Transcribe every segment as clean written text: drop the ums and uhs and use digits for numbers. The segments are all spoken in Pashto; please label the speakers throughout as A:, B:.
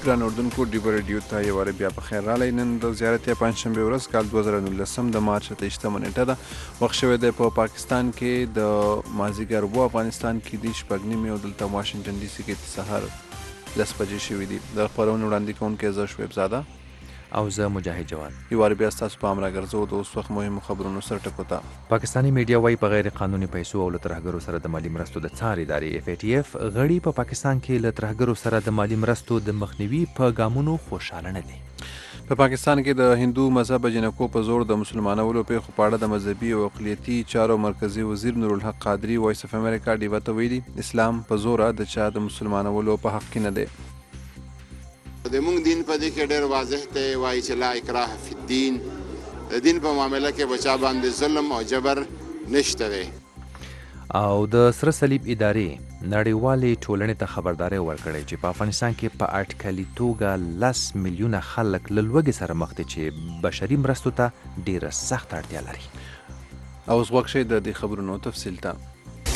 A: ګران اردوونکو ډیبر ریډیو ته یو وارې بیا په خیر راغلی. نن د زیارت یا پنجشنبې ورځ کال 2019 د مارچ 28 نیټه ده. وخت شوی دی په پاکستان کې د مازدیګر اووه، افغانستان کې دي شپږ نیمې او دلته واشنګټن ډي سي کې د سهار 10 بجې شوي دي. د خپرونې وړاندې کوونکی زه شعیب زاده
B: او زه مجاهد جواد.
A: یو وارې بیا ستاسو پام راګرځو د اوس وخت مهمو خبرونو سر ټکو ته.
B: پاکستاني میډیا وایي په غیر قانوني پیسو او له ترهګرو سره د مالي مرستو د څار ادارې FATF غړي په پاکستان کې له ترهګرو سره د مالي مرستو د مخنیوي په ګامونو خوشاله نه دي.
A: په پاکستان کې د هندو مذهب جنکو په زور د مسلمانولو پیښو په اړه د مذهبي او اقلیتي چارو مرکزي وزیر نورالحق قادري وایس اف امریکا ډیوه ته ویلي اسلام په زوره د چا د مسلمانولو په حق کې نه دی.
C: د مونږ دین په دې کې ډېر واضح دی، وایي چې لا اکراه فی الدین، د دین په معامله کې بچا باندې ظلم او جبر نشته دی.
B: او د سره صلیب ادارې نړیوالې ټولنې ته خبرداری ورکړی چې په افغانستان کې په اټکلي توګه 10 میلیونه خلک له لوږې سره مخ دي چې بشري مرستو ته ډېره سخت اړتیا لري.
A: او اوس غوږ شئ د دې خبرونو تفصیل ته.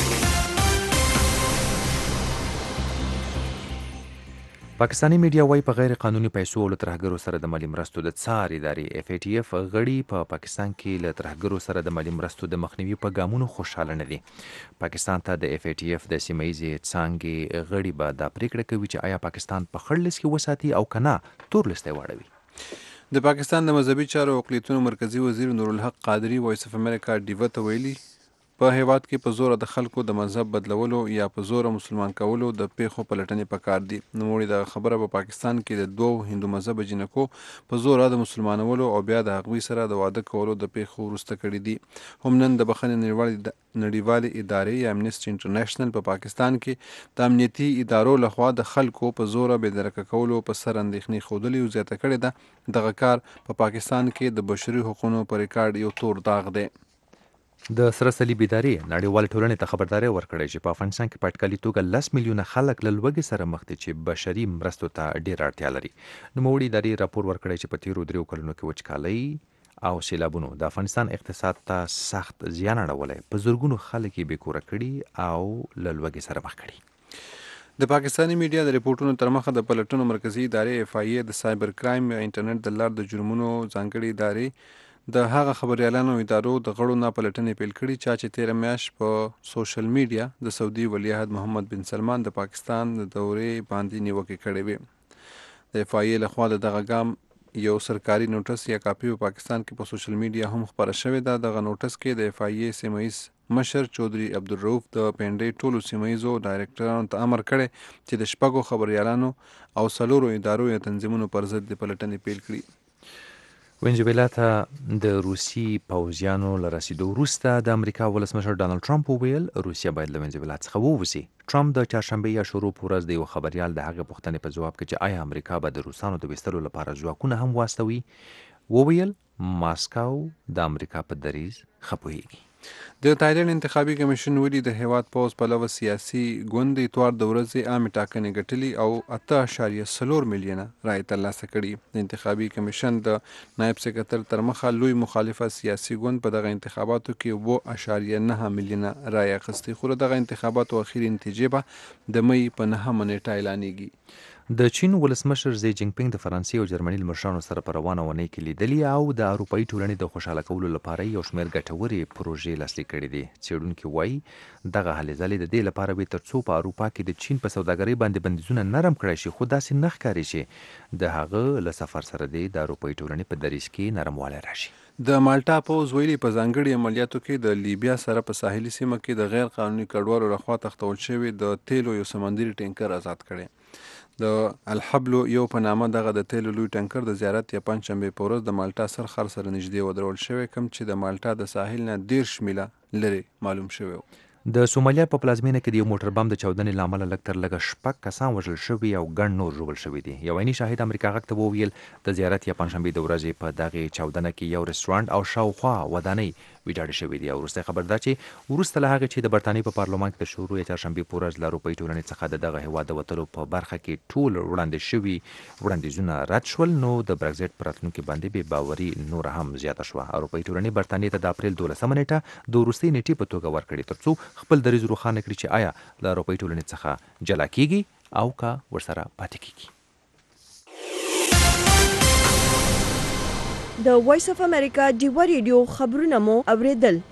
B: پاکستاني میډیا وایي په غیر قانوني پیسو او له ترهګرو سره د مالي مرستو د څار ادارې FATF غړي په پاکستان کې له ترهګرو سره د مالي مرستو د مخنیوي په ګامونو خوشحاله نه دي. پاکستان ته د FATF د سیمه ییزې څانګې غړي به دا پریکړه کوي چې آیا پاکستان په خړ لیست کې وساتي او که نه تور لیست یې واړوي.
A: د پاکستان د مذهبي چارو او اقلیتونو مرکزي وزیر نورالحق قادري وایس اف امریکا ډیوه ته ویلي په هیواد کې په زوره د خلکو د مذهب بدلولو یا په زوره مسلمان کولو د پیښو پلټنې پکار دي. نوموړي د خبره په پاکستان کې د دوو هندو مذهب جنکو په زوره د مسلمانولو او بیا د هغوی سره د واده کولو د پیښو وروسته کړي دي. هم نن د بخښنې نړیوالې ادارې یا امنیسټي انټرنیشنل په پاکستان کې د امنیتي ادارو لخوا د خلکو په زوره بېدرکه کولو په سر اندېښنې ښودلې او زیاته کړې ده. دغه کار په پاکستان کې د بشري حقوقو په ریکارډ یو تور داغ دی.
B: د سره صلیب ادارې نړیوالې ټولنې ته خبرداری ورکړی چې په افغانستان کې په اټکلي توګه 10 میلیونه خلک له لوږې سره مخ دي چې بشري مرستو ته ډېره اړتیا لري. نوموړي ادارې راپور ورکړی چې په تیرو 3 کلونو کې وچکالۍ او سیلابونو د افغانستان اقتصاد ته سخت زیان اړولی، په زرګونو خلک یې بېکوره کړي او له لوږې سره مخ کړي.
A: د پاکستاني میډیا د ریپورټونو تر مخه د پلټنو مرکزي ادارې FIA د سایبر کرایم یا انټرنیټ د لارې د جرمونو ځانګړې ادارې د هغه خبریالانو ادارو د غړو نه پلټنې پیل کړي چا چې تېره میاشت په سوشل میډیا د سعودي ولیعهد محمد بن سلمان د پاکستان د دورې باندې نیوکې کړې وې. د FIA لخوا د دغه ګام یو سرکاري نوټس یا کاپي په پاکستان کې په سوشل میډیا هم خپره شوې ده. دغه نوټس کې د FIA سیمه ییز مشر چودري عبدالرؤف د پنډۍ ټولو سیمه ییزو ډایرکټرانو ته امر کړی چې د 6 خبریالانو او 4 ادارو یا تنظیمونو پر ضد د پلټنې پیل کړي.
B: وینزویلا ته د روسي پوځیانو له رسیدو وروسته د امریکا ولسمشر ډانلډ ټرمپ وویل روسیه باید له وینزویلا څخه ووځي. ټرمپ د چهارشنبې یا شروع په ورځ د یو خبریال د هغې پوښتنې په ځواب کې چې آیا امریکا به د روسانو د ویستلو لپاره ځواکونه هم واستوي وویل ماسکو د امریکا په دریځ ښه پوهیږي.
A: د تایلند انتخابي کمیشن ویلي د هیواد پوځ پلوه سیاسي ګوند اتوار د ورځې عامې ټاکنې ګټلي او 8.4 میلیونه رایې ترلاسه کړي. د انتخابي کمیشن د نایب سکرتر تر مخه لوی مخالفه سیاسي ګوند په دغه انتخاباتو کې 7.9 میلیونه رایې اخیستې، خو دغه انتخاباتو اخیری نتیجې به د مۍ په 9 نیټه اعلانیږي.
B: د چین ولسمشر زی جینګ پینګ د فرانسې او جرمني له مشرانو سره په روانه اونۍ کې لیدلي او د اروپایي ټولنې د خوشحاله کولو لپاره یو شمېر ګټورې پروژې لاسلیک کړي دي. څېړونکي وایي دغه هلې ځلې د دې لپاره وي ترڅو په اروپا کې د چین په سوداګرۍ باندې بندیزونه نرم کړای شي، خو داسې نه ښکاري چې د هغه له سفر سره د اروپایي ټولنې په دریځ کې نرموالی راشي.
A: د مالټا پوځ ویلي په ځانګړي عملیاتو کې د لیبیا سره په ساحلي سیمه کې د غیر قانوني کډوالو لخوا تښتول شوي د تیلو یو سمندري ټینکر آزاد کړی. د الحبلو یو په نامه دغه د تیلو لوی ټانکر د زیارت یا پنجشنبې په ورځ د مالټا سرخر سره نږدې ودرول شوی، کوم چې د مالټا د ساحل نه 10 میله لرې معلوم شوی و.
B: د سومالیا په پلازمینه کې د یو موټر بم د چاودنې له امله لږ تر لږه 6 کسان وژل شوي او ګڼ نور ژوبل شوي دي. یو عیني شاهد امریکا غږ ته وویل د زیارت یا پنجشنبې د ورځې په دغې چاودنه کې یو رستورانټ او شاوخوا ودانۍ ویجاړې شوي دي. او وروستی خبر دا چې وروسته له هغې چې د برطانیې په پارلمان کې د شروع یا چهارشنبې په ورځ له اروپایي ټولنې څخه د دغه هېواد د وتلو په برخه کې ټول وړاندې شوي وړاندیزونه رد شول، نو د برګزیټ په راتلونکي باندې بې باوري نوره هم زیاته شوه. اروپایي ټولنې برطانیې ته د اپریل 12 نیټه د وروستۍ نیټې په توګه ورکړې ترڅو خپل دریځ روښانه کړي چې آیا له اروپایي ټولنې څخه جلا کیږي او که ورسره پاتې کیږي.
D: د وایس اف امریکا ډیوا ریډیو خبرونه مو اوریدل.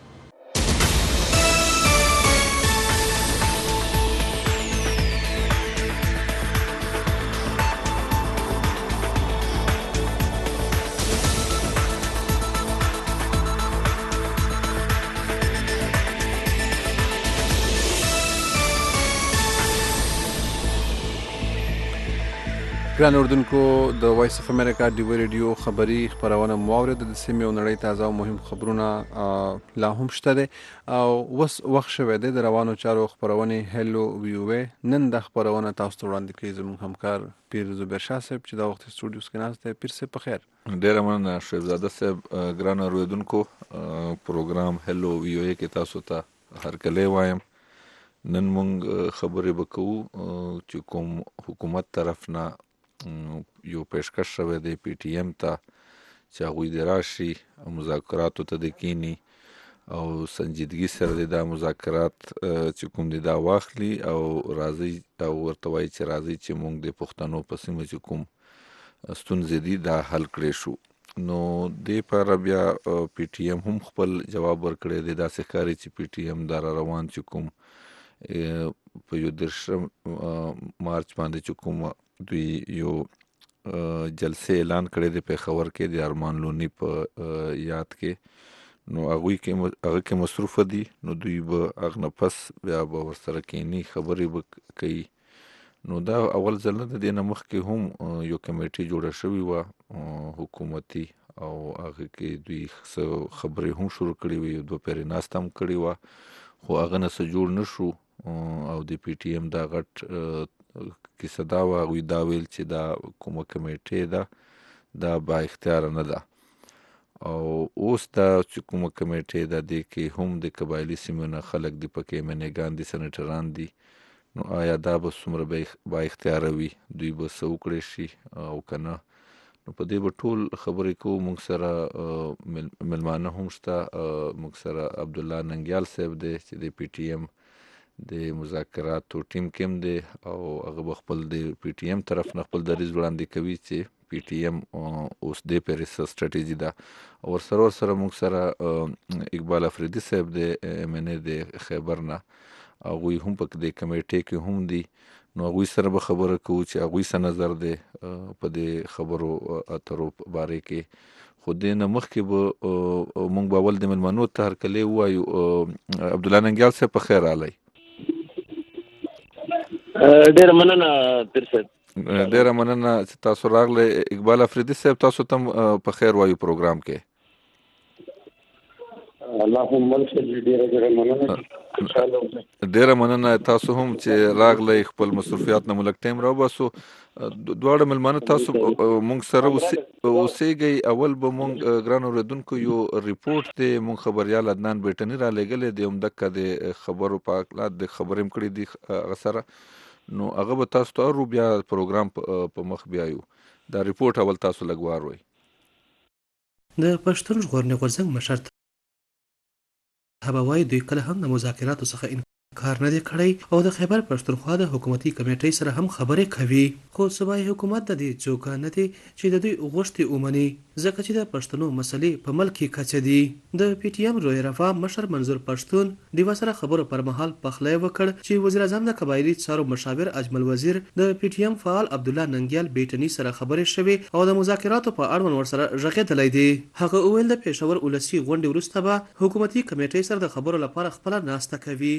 A: ګران اوردونکو د وایس اف امریکا ډیوا ریډیو خبري خبرونه مو اورېده. د سیمې او نړۍ تازه او مهم خبرونه لا هم شته دي او اوس وخت شوی دی د روانو چارو خبرونې هلو ویو. نن د خبرونه تاسو ته وړاندې کوي زموږ همکار پیر زبیر شاه صاحب چې دا وخت سټوډیوس کې ناست دی. پیر صاحب په خیر.
E: ډیره مننه شعیب زاده صاحب. ګران اوریدونکو پروګرام هلو ویو کې تاسو ته هرکلی وایم. نن مونږ خبرې وکړو چې کوم حکومت طرف نه یو پیشکش شوی دی پی ټی ایم ته چې هغوی د راشي مذاکراتو ته د کینی او سنجیدګي سره د دا مذاکرات چې کوم دی دا واخلي او راځي او ورته وایي چې راځي چې مونږ د پښتنو په سیمه چې کوم ستونزې دي دا حل کړی شو. نو دې لپاره بیا پی ټی ایم هم خپل جواب ورکړی دی. داسې ښکاري چې پی ټی ایم دا را روان چې کوم په 11 مارچ باندې چې کوم دوی یو جلسه اعلان کړی دی پېښور کې د ارمان لوني په یاد کې. نو هغه کې مصروفه دي. نو دوی به هغه نه پس بیا به ورسره کینی خبرې به کوي. نو دا اول ځل نه د دې نه مخکې هم یو کمیټې جوړه شوې وه حکومتي او هغه کې دوی خبرې هم شروع کړې وې. 2 پیرې ناسته هم کړې وه خو هغه نه څه جوړ نه شو او د پی ټی ایم دا غټ کیسه دا وه. هغوی دا ویل چې دا کومه کمیټې ده دا با اختیاره نه ده او اوس دا چې کومه کمیټې ده دې کې هم د قبایلي سیمو نه خلک دي پکې منیګان دي سنټران دي. نو آیا دا به څومره با اختیاره وي دوی به څه وکړی شي او که نه. نو په دې به ټول خبرې کوو. موږ سره ملمانه هم شته. موږ سره عبدالله ننګیال صاحب دی چې د پی ټی ایم د مذاکراتو ټیم کې هم دی او هغه به خپل د پی ټی ایم طرف نه خپل دریځ وړاندې کوي چې پی ټی ایم اوس دې پرې څه سټریټیجي ده. او ورسره موږ سره اقبال افریدي صاحب دی ایم ان ای د خیبر نه. هغوی هم په دې کمیټې کې هم دي. نو هغوی سره به خبره کوو چې هغوی څه نظر دی په دې خبرو اترو باره کې. خو دې نه مخکې به موږ به اول د مېلمنو ته هرکلی ووایو. عبدالله ننګیال صاحب په خیر راغلی.
F: ډیره مننه پیر صاحب.
E: ډیره مننه چې تاسو راغلی. اقبال افریدي صاحب تاسو ته په خیر وایو پروګرام کې. ډیره مننه تاسو هم چې راغلی خپل مصروفیات نه ملک ټایم راوباسو. دواړه مېلمانه تاسو مونږ سره اوسېږئ. اول به مونږ ګران اورېدونکو یو ریپورټ دی مونږ خبریال عدنان بیټني را لېږلی دی همدکه د خبرو په هکله د خبرې هم کړي دي هغه سره. نو هغه به تاسو ته اورو بیا پروګرام په مخ بیایو. دا ریپورټ اول تاسو لږ واروئ.
G: د پښتون ژغورنې غورځنګ مشر هبه وایي دوی کله هم د مذاکراتو څخه انکار نه دی کړی او د خیبر پښتونخوا د حکومتي کمیټې سره هم خبرې کوي. خو صوبایي حکومت د دې څوکه نه دی چې د دوی غوښتې ومني ځکه چې د پښتنو مسلې په ملک کې کچه دي. د پی ټی ایم روی رفاه مشر منظور پښتون ډیوا سره خبرو پر مهال پخلی وکړ چې وزیر اعظم د قبایلي چارو مشاور اجمل وزیر د پی ټی ایم فعال عبدالله ننګیال بیټني سره خبرې شوې او د مذاکراتو په اړوند ورسره غږېدلی دی. هغه وویل د پېښور ولسي غونډې وروسته به حکومتي کمیټې سره د خبرو لپاره خپله ناسته کوي.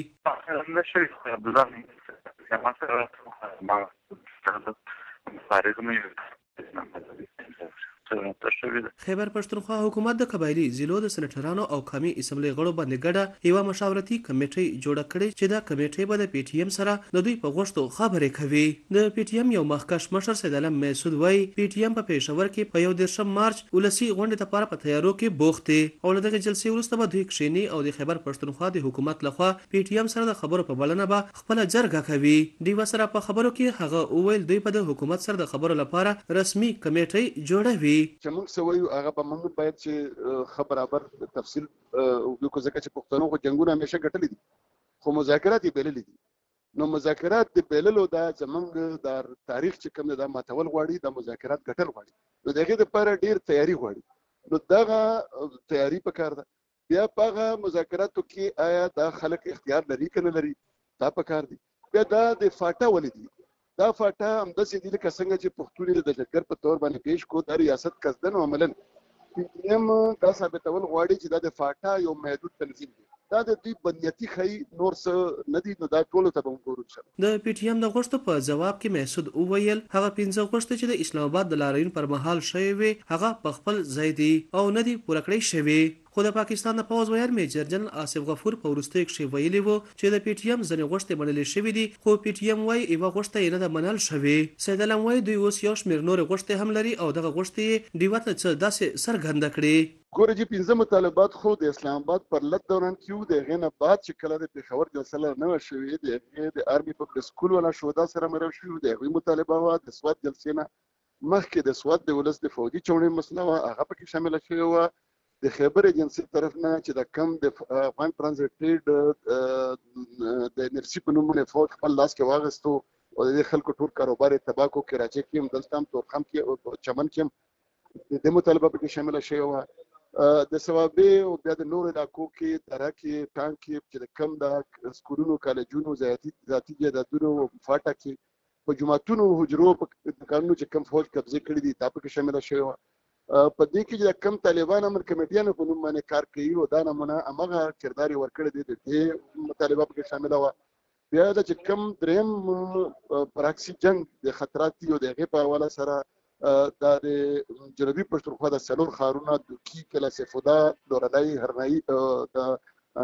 G: خیبر پښتونخوا حکومت د قبایلي ضلعو د سنټرانو او قومي اسمبلۍ غړو باندې ګډه یوه مشاورتي کمیټۍ جوړه کړې چې دا کمیټۍ به د پی ټی ایم سره د دوی په غوښتو خبرې کوي. د پی ټی ایم یو مخکښ مشر سید علم محسود وایي پی ټی ایم په پېښور کې په 11 مارچ ولسي غونډې لپاره په تیارو کې بوخت دي او له دغې جلسې وروسته به دوی کښېني او د خیبر پښتونخوا د حکومت لخوا پی ټی ایم سره د خبرو په بلنه به خپله جرګه کوي. ډیوا سره په خبرو کې هغه وویل دوی به د حکومت سره د خبرو لپاره رسمي کمیټۍ جوړوي.
H: چې موږ څه وایو هغه به موږ باید چې برابر تفصیل وکړو ځکه چې پښتنو خو جنګونه همیشه ګټلي دي خو مذاکرات یې بللي دي. نو مذاکرات د بللو دا زموږ د تاریخ چې کوم دا ماتول غواړي د مذاکرات ګټل غواړي. نو د هغې دپاره ډېر تیاري غواړي نو دغه تیاری پکار ده. بیا په هغه مذاکراتو کې آیا دا خلک اختیار لري که نه لري دا پکار دي. بیا دا د فاټا ولې دي؟ دا فاټا همداسې دي لکه څنګه چې پښتون یې د دهشتګرد په تور باندې پیش کو دا ریاست قصدن او عملاً PTM دا ثابتول غواړي چې دا د فاټا یو محدود تنظیم دی. دا د دوی بنیتي ښیي نور څه نه دي. نو دا ټولو ته به موږ ګورو انشاءالله.
G: د پی ټی ایم د غوښتو په جواب کې محسود وویل هغه 15 غوښتنې چې د اسلام آباد د لاریون پر مهال شوې وي هغه په خپل ځای دي او نه دي پوره کړې شوي. خو د پاکستان د پوځ ویاند میجر جنرال آصف غفور په وروستیو کښې ویلي وو چې د پی ټی ایم ځینې غوښتنې منلې شوې دي خو پی ټی ایم وایي یوه غوښته یې نه ده منل شوې. سید علم وایي دوی اوس یو شمېر نورې غوښتې هم لري او دغه غوښتې یې ډیوه ته څه داسې څرګنده کړې.
H: ګوره چې 15 مطالبات خو د اسلام آباد پر لټ دوران کې وو. د هغې نه بعد چې کله د پېښور جلسه نه وه شوې د هغې د آرمي پبلک سکول والا شهدا سره مرو شوي وو. د هغوی مطالبه وه. د سوات جلسې نه مخکې د سوات د ولس د فوجي چوڼې مسله وه هغه پکې شامله شوې وه. د خیبر ایجنسي طرف نه چې د کم د افغان ټرانزیټ ټریډ د انرژي په نوم باندې فوج خپل لاس کې واخیستو او د خلکو ټول کاروبار یې تباه کړو. کراچۍ کې هم دلته هم تورخم کې او چمن کې هم د مطالبه پکې شامله شوې وه. د ثوابې او بیا د نورو علاقو کې دره کې ټانک کې چې د کم د سکولونو کالجونو ذاتي جایدادونو فاټا کې په جوماتونو حجرو په دکانونو چې کم فوج قبضې کړي دي دا پکې شامله شوې وه. په دې کې چې کم طالبان امر کمیټیانو په نوم باندې کار کوي او دا نمونه همغه کردار یې ورکړی دی. د دې مطالبه پکې شامله وه. بیا دا چې کم دریم پراکسي جنګ د خطرات دي او د هغې په حواله سره دا د جنوبي پښتونخوا د څلور ښارونه دوکي کلا سیفودا لورنۍ هرنایي د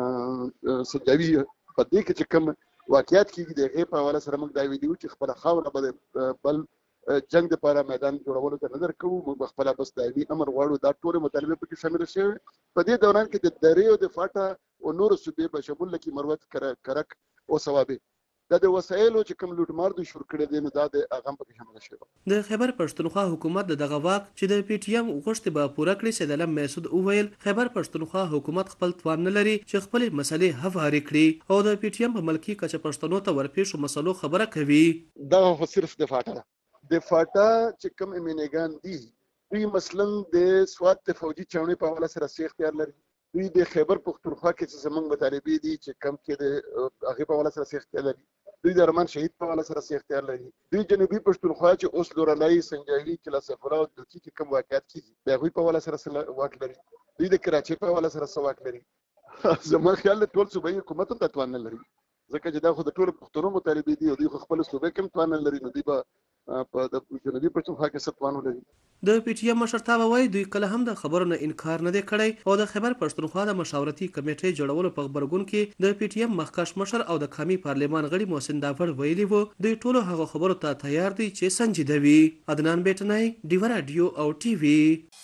H: سنجاوي په دې کې چې کم واقعیت کېږي د هغې په حواله سره موږ دا ویلي وو چې خپله خاوره به د بل جنگ لپاره میدان جوړولو ته نظر کوو. موږ به خپله بس دایمي امر غواړو. دا ټولې مطالبې پکې شامله شوې. په دې دوران کې د درې او د فاټا او نورو صوبې په شمول کې مروت کرک او ثوابې دا د وسایلو چې کوم لوټمار دوی شروع کړی دی نو دا د هغه هم پکې شامله شوی.
G: د خیبر پښتونخوا حکومت د دغه واک چې د پی ټی ایم غوښتې به پوره کړي. سید علم محسود وویل خیبر پښتونخوا حکومت خپل توان نه لري چې خپلې مسلې هوارې کړي او د پی ټی ایم په ملکي کچه پښتنو ته ورپېښو مسلو خبره کوي.
H: دغه خو صرف د فاټا ده. د فاټا چې کوم امینګان دي دوی مثلا د سوات د فوجي چوڼې په حواله سره څه اختیار لري. دوی د خیبر پښتونخوا کې چې زموږ مطالبې دي چې کم کې د هغې په حواله سره څه اختیار لري. دوی د ارمان شهید په حواله سره څه اختیار لري. دوی جنوبي پښتونخوا چې اوس لورنۍ سنجاوي کلا سیفولا او دوکي کې کوم واقعیت کېږي د هغوی په حواله سره څه واک لري. دوی د کراچۍ په حواله سره څه واک لري. زما خیال د ټول صوبایي حکومت هم دا توان نه لري ځکه چې دا خو د ټولو پښتنو مطالبې دي او دوی خو خپل صوبې کې هم توان نه لري. نو دوی به په د جنوبي پښتونخوا کې څه توان ولري.
G: د پی ټی ایم مشرتابه وایي دوی کله هم د خبرو نه انکار نه دی کړی او د خیبر پښتونخوا د مشاورتي کمیټې جوړولو په غبرګون کې د پی ټی ایم مخکښ مشر او د قومي پارلمان غړي محسن داور ویلي وو دوی ټولو هغه خبرو ته تیار دي چې سنجیده وي. عدنان بیٹنای ډیوه رادیو او ټي وي.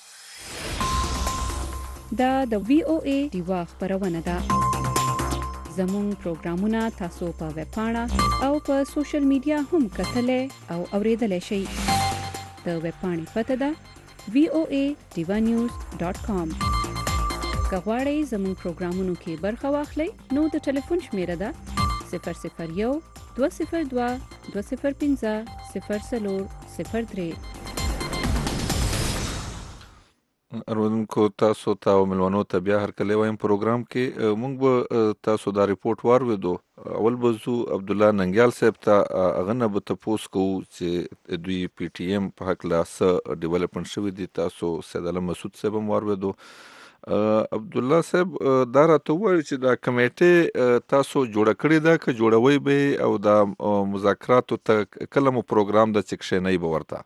I: دا د وی او ای ډیوه خبرونه ده. زموږ پروګرامونه تاسو په ویب پاڼه او په سوشل میډیا هم کتلای او اوریدلای شئ. د ویب پاڼې پته ده voanews.com. که غواړئ زموږ پروګرامونو کې برخه واخلئ نو د ټلیفون شمیره ده 001 202 205 0403.
E: اروندونکو تاسو ته او ملوانو ته بیا هرکلی وایم. پروګرام کې موږ به تاسو دا ریپورټ واورېدو. اول به ځو عبدالله ننګیال صاحب ته هغه نه به تپوس کوو چې دوی پی ټي ایم په هکله څه ډیولپمنټ شوي دي. تاسو سید علم مسعود صاحب هم واورېدو. عبدالله صاحب دا راته ووایو چې دا کمیټې تاسو جوړه کړې ده که جوړوئ به او دا مذاکراتو ته کله مو پروګرام ده چې کښېنئ به ورته؟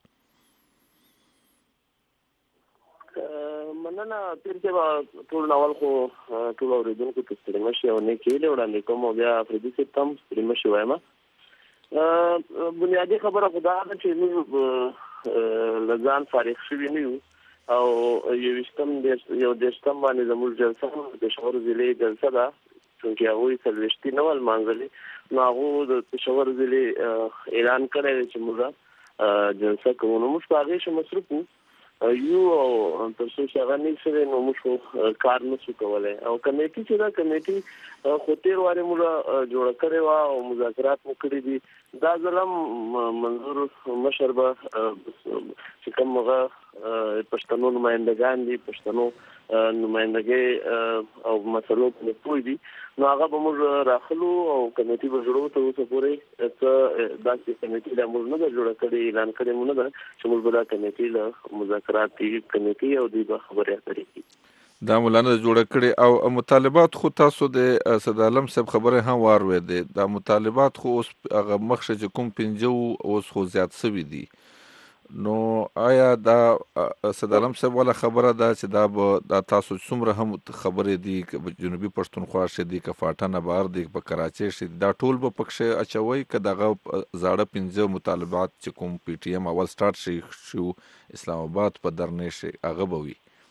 F: مننه پیر صاحب. ټول اول خو ټول اورېدونکو ته ستړي مه شئ او نیکې هیلې وړاندې کوم او بیا افریدي صاحب ته هم ستړي مه شئ وایم. بنیادي خبره خو دا ده چې موږ له ځان فارغ شوي نه یو او یو دېرشتم باندې زموږ جلسه د پېښور ضلعې جلسه ده چونکې هغوی څلوېښتي نه ول لمانځلې نو هغو د پېښور ضلعې اعلان کړی دی چې موږ جلسه کوو. نو موږ په هغې ښه مصروف وو یو او تر څو چې هغه نه شوی نو موږ کار نشو کولی. او کمیټي چې دا کمیټي خو تېر وارې موږ جوړه کړې وه او مذاکرات مو کړي دي. دا ځل هم منظور مشر به چې کوم هغه پښتنو نمائندگان دي، پښتنو نمائندګي او مسلو په پوي دي، نو هغه به موږ راخلو او کمیټي به جوړو ته اوسه پورې څه داسې کمیټي د موږ نه جوړه کړې، اعلان کړی مونږ نه چې موږ به دا کمیټي له مذاکراتي کمیټي او د خبرې اترې کی
E: دا مولانا جوړه کړي. او مطالبات خو تاسو د صد عالم صاحب خبره هم واروي دي، دا مطالبات خو اوس هغه مخشه چې کوم 50 اوس خو زیات سوي دي، نو آیا دا صد عالم صاحب ولا خبره ده چې دا به دا تاسو څومره هم خبرې دي که جنوبي پښتونخوا شي دي که فاټنه بار دي په کراچۍ شي دا ټول به پکښې اچوي که دغه زاړه 15 مطالبات چې کوم پی ټی ایم اول سټارټ شي اسلام آباد په درنې شي هغه به وي؟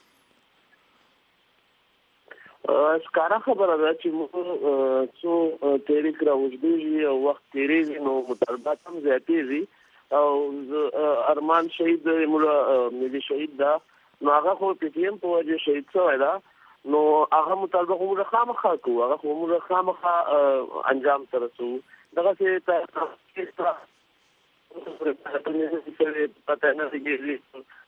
F: سکاره خبره ده چې موږ څو تحریک راوږدېږي او وخت تېرېږي نو مطالبات هم زیاتېږي او ارمان شهید مولا ملي شهید دا نو هغه خو پی ټی ایم په وجه شهید شوی دا، نو هغه مطالبه خو موږ خامخا کوو، هغه خو موږ خامخا انجام ته رسوو. دغسې پته نه لګېږي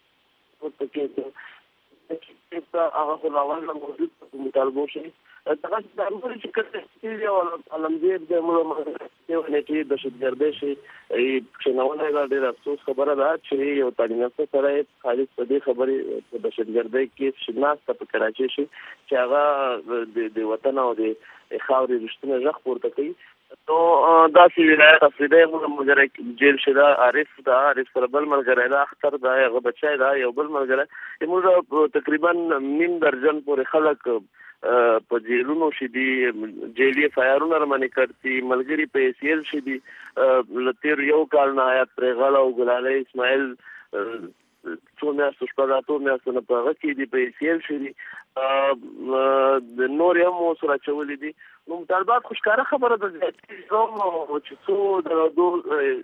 F: هغه خو راوړل موجود په مطالبو شي دغه د امر چې کړي او علمزید د موږ کې د شتګردې شي چې نو ډېر افسوس خبره ده چې یو تعلیم یافته سره خالص په دې خبرې د شتګردۍ کې شناخت په کراچۍ شي چې هغه د وطن او د خاورې رښتینه ژغ پورته کوي. نو داسې ولایت افریدی موږ جیل شي دا عارف سره بل ملګری دا اختر دا هغه بچی دا یو بل ملګری موږ تقریبا نیم درجن پورې خلک په جیلونو شي دي، جیلی فایرونه رمنې کړي ملګری په ایسیل شي دي لتیر یو کال نه آیات پرغل او ګلاله اسماعیل څو میاشتو شپږ اتو میاشتو نه په هغه کې دي په ایسیل شي دي د نور هم سره چولې دي. نو مطالبات خو ښکاره خبره ده چې څو د دو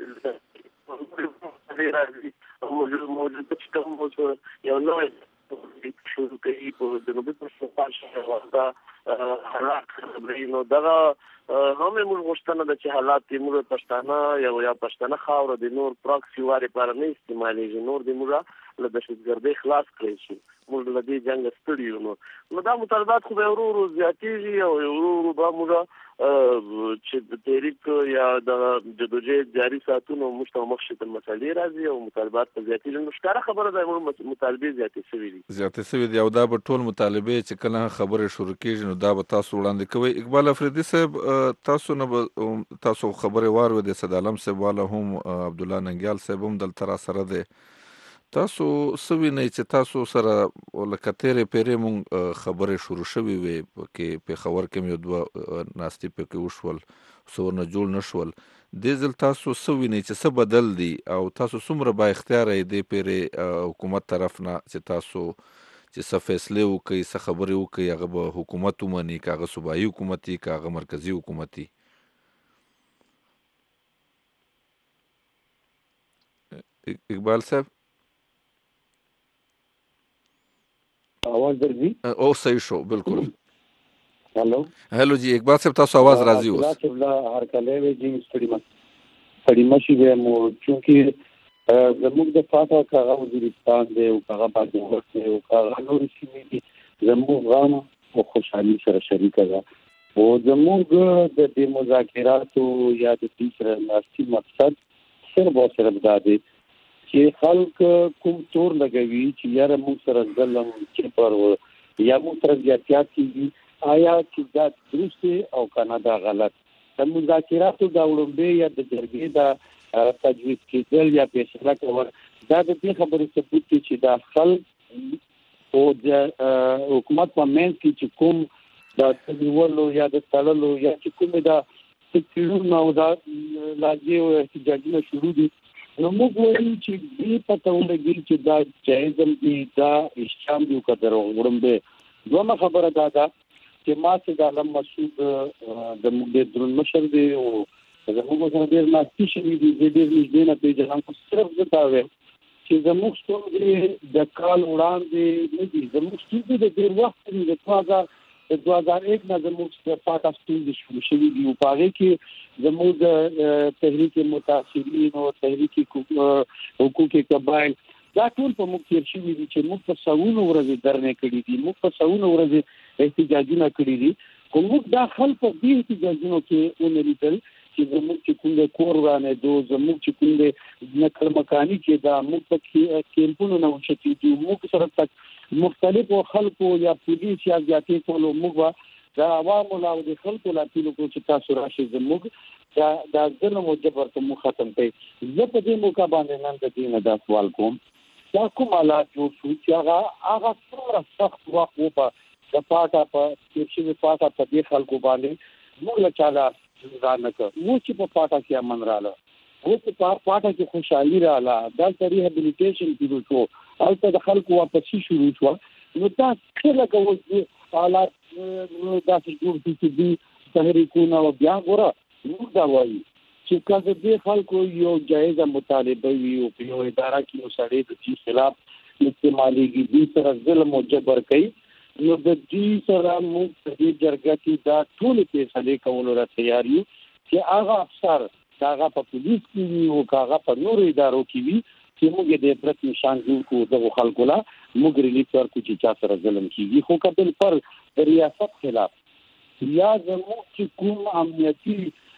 F: موجود چې کوم یو نوی شروع کوي په جنوبي پښتونخوا دا حالات خبرې نو دغه هم موږ غوښتنه ده چې حالات د موږ پښتانه یا پښتانه خاوره د نور پراکسي وارې لپاره نه استعمالیږي، نور د موږ له دهشتګردۍ خلاص کړی شي، موږ له دې جنګ ستړي یو. نو دا مطالبات خو به ورو ورو زیاتېږي او ورو به موږ چې د تحریک یا د جدوجہد جاري ساتو نو موږ ته مخ شي تر مسالې راځي او مطالبات په زیاتېږي. نو ښکاره خبره ده موږ مطالبې زیاتې شوي دي او دا به ټول مطالبې چې کله خبرې شروع کېږي نو دا به تاسو وړاندې کوئ. اقبال افریدي صاحب تاسو نه تاسو خبرې واروي د صد عالم صاحب والا هم عبدالله ننګیال صاحب هم دلته را سره دی، تاسو څه وینئ چې تاسو سره لکه تېرې پیرې مونږ خبرې شروع شوې وې پکې پېښور کې یو دوه ناستې پکې وشول څه ورنه جوړ نه شول، دې ځل تاسو څه وینئ چې څه بدل دي او تاسو څومره با اختیاره یې دې پیرې حکومت طرف نه چې تاسو چې څه فیصلې وکړئ څه خبرې وکړئ هغه به حکومت ومني که هغه صوبایي حکومت وي که هغه مرکزي حکومت وي؟ اقبال صاحب
J: आवाज درځي
E: او صحیح شو بالکل.
J: هلو
E: جی اقبال صاحب تاسو आवाज راځي اوس
J: هر کله وی جیم سټډي ماشي به مو چونکی زموږ د فاطمه کاغه وزیرستان دی او کاغه باندې ورته او کاغه نور شي دي زموږ غم او خوشحالي سره شریک ده او زموږ د دې مذاکراتو یا د تیسره ناسي مقصد صرف او صرف دا دی چې خلک کوم تور لګوي چې یاره موږ سره ظلم چې پر یا موږ سره زیاتیات کیږي آیا چې دا درست او کنه دا غلط د مذاکراتو دا وړاندې یا د جرګې دا تجویز کېدل یا فیصله کول دا د دې خبرې ثبوت دی چې دا خلک او د حکومت په منځ کې چې کوم دا تنیولو یا د تړلو یا چې کوم دا تکړونه او دا لاجئ او احتجاجونه شروع دي نو موږ وایو چې دې پته ولګي چې دا جایزم دي دا اشتام دی که درو وړاندې. دومره خبره دا ده چې ما چې د علم مسعود د موږ درون مشر دی او زموږ سره ډېر ناستې شوي دي زه ډېر نږدې نه پېژنم خو صرف زه دا وایم چې زموږ ستونزې د کال وړاندې نه دي، زموږ ستونزې د ډېر وخت دي د 2001 نه زموږ پاکه ستونزې شروع شوي دي او په هغې کې زموږ تحریک متاثرین او تحریک حقوق قبایل دا ټول په موږ تیر شوي دي چې موږ په سوونو ورځې درنې کړي دي، موږ په سوونو ورځې احتجاجونه کړي دي. خو موږ دا خلک په دې احتجاجونو کې ونه لیدل چې زموږ چې کوم د کور ورانېدو، زموږ چې کوم د نقل مکاني کې دا موږ په کیمپونو نه وشتي دي، موږ سره تک مختلفو خلکو یا پولیس یا زیاتې کولو موږ دا عوامو لا د خلکو لا پیلو کو چې تاسو راشي زموږ دا ظلم او جبر ته مو ختم کړئ. زه په دې موقع باندې نن د دې نه دا سوال کوم، دا کوم حالات جوړ شو چې هغه څومره سخت وخت و په د پاټا په چې پاټا په دې خلکو باندې موږ له چاله ځان نه کړ. موږ چې په پاټا کې امن رااله، موږ په پاټا کې خوشحالي رااله، دا ریهابیلیټیشن شروع شو، هلته د خلکو واپسي شروع شو. نو دا کله کوي حالات داسې جوړ دي چې دوی تحریکونه او بیا ګوره موږ دا وایي چې کله دې خلکو یو جایزه مطالبه وي او په یو اداره کې یو سړی د دې خلاف استعمالېږي، دې سره ظلم او جبر کوي، نو د دې سره موږ په دې جرګه کې دا ټول فیصلې کولو را تیار یو چې هغه افسر هغه په پولیس کې وي او هغه په نورو ادارو کې وي چې موږ د عبرت نشان جوړ کړو دغه خلکو لا موږ ریلیف ورکړو چې چا سره ظلم کیږي. خو کبل پر د ریاست خلاف یا زموږ چې کوم امنیتي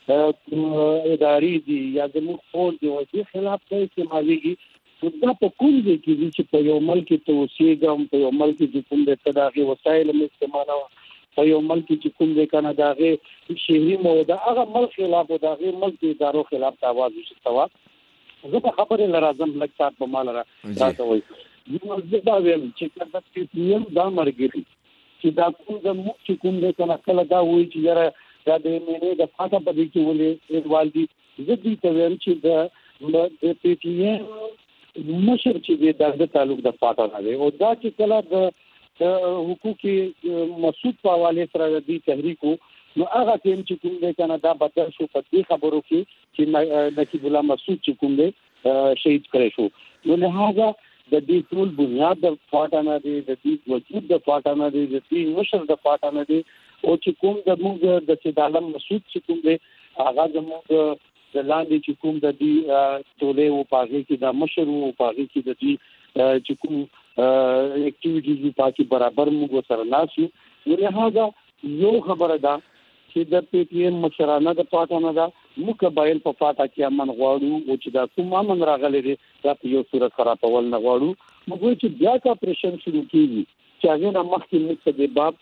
J: ادارې دي یا زموږ فوج دی ورته خلاف ته استعمالېږي، دا په کوم ځای کې دي چې په یو ملک ته اوسېږم، په یو ملک چې کوم د تداغي وسایل مې استعمالوه، په یو ملک چې کوم د کنه داغه شهري مو دا هغه ملک خلاف او داغه ملک ادارو خلاف आवाज وشتوا. زه په خبره لرازم لکه تاسو په مال راځوي نو زه دا ویم چې کله چې دا مرګري چې دا کوم د مخ چې کوم د کنه کله دا وایي چې یاره دا د مینه د فاټه په دې کې ولې ادوالدي زه دې ته ویم چې د پی ټی ایم مشر چې د تعلق د فاټه نه دی او دا چې کله د حقوقي مسعود په حواله سره د تحریکو نو هغه ټیم چې کوم دی کنه دا بدل شو په دې خبرو کې چې نقیب الله مسعود چې کوم دی شهید کړی شو. نو لهدا د دې ټول بنیاد د فاټه نه دی، د دې وجود د فاټه نه دی، د دې مشر د فاټه نه دی او چې کوم د موږ د سید عالم مسعود چې کوم دی هغه زموږ د لاندې چې کوم د دې ټولې او پاغي کې د مشر او پاغي کې د دې چې کوم اکټیویټیز په کې برابر موږ سره ناسو. نو لهدا یو خبره ده چې د پی ټی ایم مشرانه د پاټه نه ده، موږ قبایل په پاټه کې امن غواړو او چې دا کوم امن راغلی دی دا په یو صورت خرابول نه غواړو. موږ چې بیا کا پریشن شروع کیږي چې هغه نه مخکې موږ د باب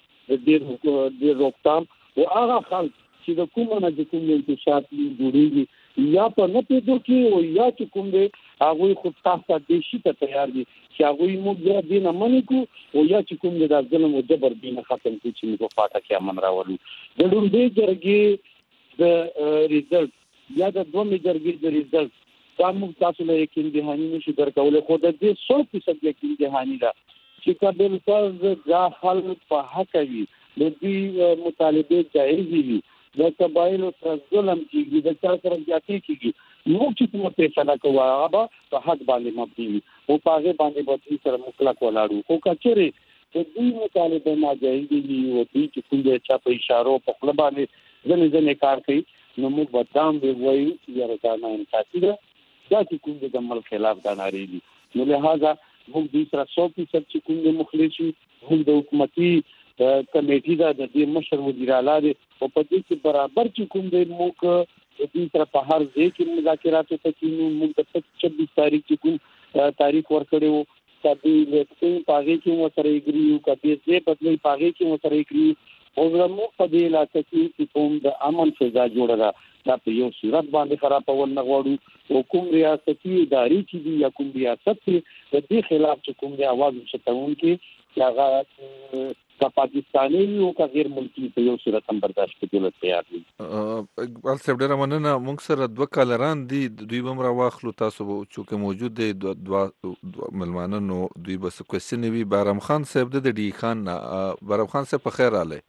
J: د روکتام او هغه خلک چې د کومه نه د کوم انتشار جوړیږي یا په نه پیدو کې او یا چې کوم دی هغه خود تاسو د شي ته تیار دي چې هغه موږ دې نه منې کو او یا چې کوم دی د ظلم او جبر دې نه ختم کړي چې موږ پاټه کې امن راولو. د لومړي جرګې د ریزلټ یا د دوه جرګې د ریزلټ دا موږ تاسو له یقین دهانی نشو درکولای، خو د دې 100% یقین دهانی ده چې کابل فرض دا حل په حق وي، د دې مطالبه جایز وي، د قبایل سره ظلم کیږي، د چا سره زیاتې کیږي، موږ چې کومه فیصله کوو هغه په حق باندې مبني وي او په هغه باندې به سره مطلق ولاړو. خو کچره د دې مطالبه ناجایز دي او دې چې کوم د چا په اشارو په خپل باندې ځنې کار کوي نو موږ بدام دی وایي چې راځه نه انصافي ده دا چې کوم د عمل خلاف دا ناري دي. نو لهدا موږ دې سره 100% چې کوم د مخلصي موږ د حکومتي کمیټې دا د دې مشر وزیر اعلی دی او په دې کې برابر چې کوم د موږ د دې سره په هر ځای کې مذاکرات وکړو. موږ د 26 تاریخ کې کوم تاریخ ورکړو کدی لته پاګه کې مو سره ایګریو کدی دې بدلې پاګه کې مو سره ایګریو او زموږ په دې علاقې کې کوم د امن فضا جوړه دا په یو صورت باندې خرابول نه غواړو او کوم ریاستي ادارې چې دي یا کوم ریاست کې د دې خلاف چې کوم د आवाज شتون کې هغه کا پاکستاني او کا غیر ملکی په یو صورت هم برداشت کولو تیار دي.
E: اقبال صاحب ډیر مننه. موږ سره دوه کالران دي دوی بم را واخلو تاسو چې موجود دي دوه ملمانه نو دوی بس کوېسچن وی بارم خان صاحب د ډي خان بارم خان صاحب په خیر आले.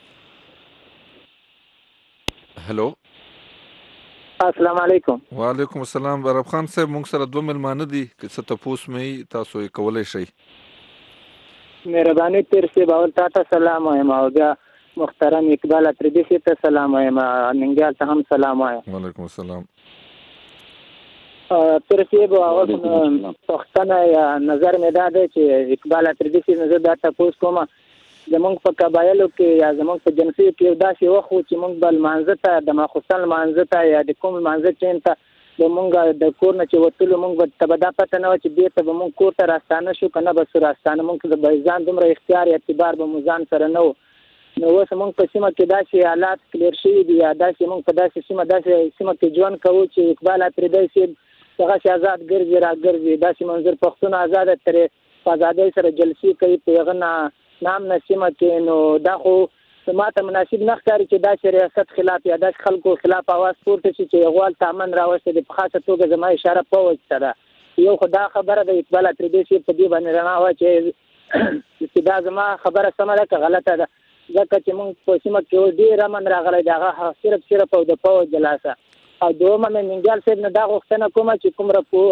E: هلو
K: السلام علیکم.
E: وعلیکم السلام. بارم خان صاحب موږ سره دوه ملمانه دي که څه تاسو مې تاسو یې کولای شئ.
K: مهرباني پیر سے باور تا سلام وایم او بیا محترم اقبال اتریدی سے ته سلام وایم، ننګیال ته هم سلام وایم.
E: وعلیکم السلام.
K: پرسیب او پښتنه یا نظر مې دا دی چې اقبال اتریدي چې زه دا تاسو کوم زمونږ په قبایلو کې یا زمونږ په جنسي کې داسې وخت چې موږ بل مانځه ته د ماخوستن مانځه ته یا د کوم مانځه چین ته د مونږ د کور نه چې وتلو مونږ ته به دا پته نه و چې بیرته به مونږ کور ته راستانه شو که نه به راستانه مونږ د ځان دومره اختیار یا اعتبار به مو ځان سره نه و. نو اوس مونږ په سیمه کې داسې حالات کلیر شوي دي یا داسې مونږ په داسې سیمه کې ژوند کوو چې اقبال اتریدی صاحب دغسې آزاد ګرځي را ګرځي داسې منظر پښتون آزاده ترې په ازادۍ سره جلسې کوي په هغه نام نه سیمه کې. نو دا خو ما ته مناسب نه ښکاري چې داسې ریاست خلاف یا داسې خلکو خلاف اواز پورته شي چې غوال ته امن راوستی دی. په خاصه توګه زما اشاره فوج ته ده. یو خو دا خبره د اقبال اتریدي صاحب په دې باندې رڼا وه چې دا زما خبره سمه ده که غلطه ده، ځکه چې موږ په سیمه کې ډېر امن راغلی دی هغه صرف او د فوج د لاسه. او دومه مې منګیال صاحب نه دا غوښتنه کومه چې کوم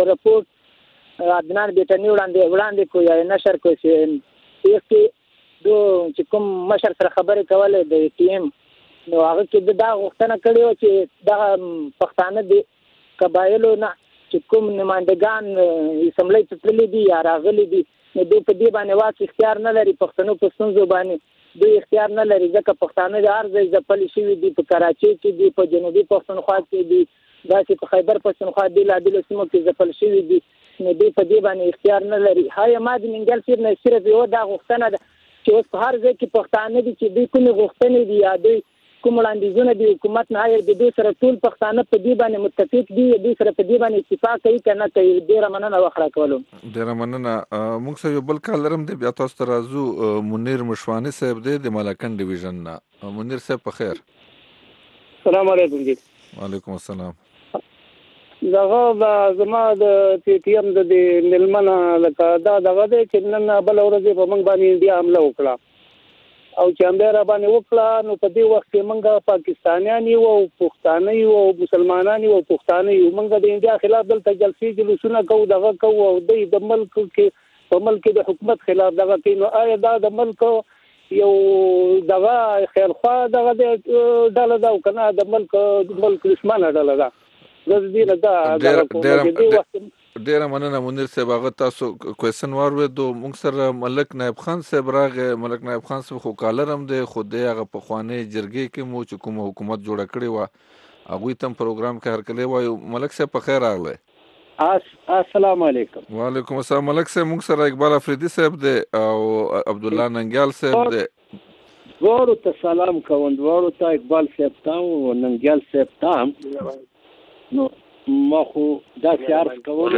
K: رپورټ عدنان بیټني وړاندې کړو یا نشر کړو چې چې کوم مشر سره خبرې کولې د ټیم نو هغه کې دا غوښتنه کړې وه چې دغه پښتانه د قبایلو نه چې کوم نمایندګان اسمبلۍ ته تللي دي یا راغلي دي نو دوی په دې باندې واک اختیار نه لري. پښتنو په ستونزو باندې دوی اختیار نه لري ځکه پښتانه د هر ځای ځپلي شوي دي. په کراچۍ کې دي، په جنوبي پښتونخوا کې دي، داسې په خیبر پښتونخوا بېلابېلو سیمو کې ځپل شوي دي. نو دوی په دې باندې اختیار نه لري. های ما د منګل صاحب نه صرف یوه دا غوښتنه ده چې اوس په هر ځای کې پښتانه دي چې دوی کومې غوښتنې دي یا دوی کوم وړاندیزونه دي حکومت نه د دوی سره ټول پښتانه په دې باندې متفق دي، دوی سره په دې باندې اتفاق کوي که نه کوي. ډېره مننه وخت راکولو.
E: ډېره مننه. موږ سره یو بل کال لرم دی، بیا تاسو ته راځو. منیر مشواني صاحب دی د مالاکنډ ډیویژن نه. منیر صاحب په خیر؟
L: السلام علیکم. جی
E: وعلیکم السلام.
L: دغه زما د پی ټی ایم د ملمنه لکه دا دغه دی چې نن بله ورځ په موږ باندې انډیا حمله وکړه او چې حمله را باندې وکړه نو په دې وخت کې موږ پاکستانیان یو او پښتانه یو او مسلمانان یو او پښتانه یو موږ د انډیا خلاف دلته جلسې جلوسونه کوو دغه کوو او دوی د ملک کې په ملک د حکومت خلاف دغه کوي. نو آیا دا د ملک یو دغه خیرخوا دغه ډله ده او که نه د ملک دشمنه ډله ده؟
E: ډیره مننه منیر صاحب. هغه تاسو کوېسن واورېدو. موږ سره ملک نایب خان صاحب راغی. ملک نایب خان صاحب خو کالر هم دی خو دی هغه پخوانۍ جرګې کې مو چې کومه حکومت جوړه کړې وه هغوی ته هم پروګرام کې هرکلی وایو. ملک صاحب په خیر راغلی؟
L: السلام علیکم.
E: وعلیکم السلام. ملک صاحب موږ سره اقبال افریدي صاحب دی او عبدالله ننګیال صاحب دی.
L: دواړو ته سلام کوم، دواړو ته اقبال صاحب ته او ننګیال صاحب ته هم. نو ما خو داسې عرض کولو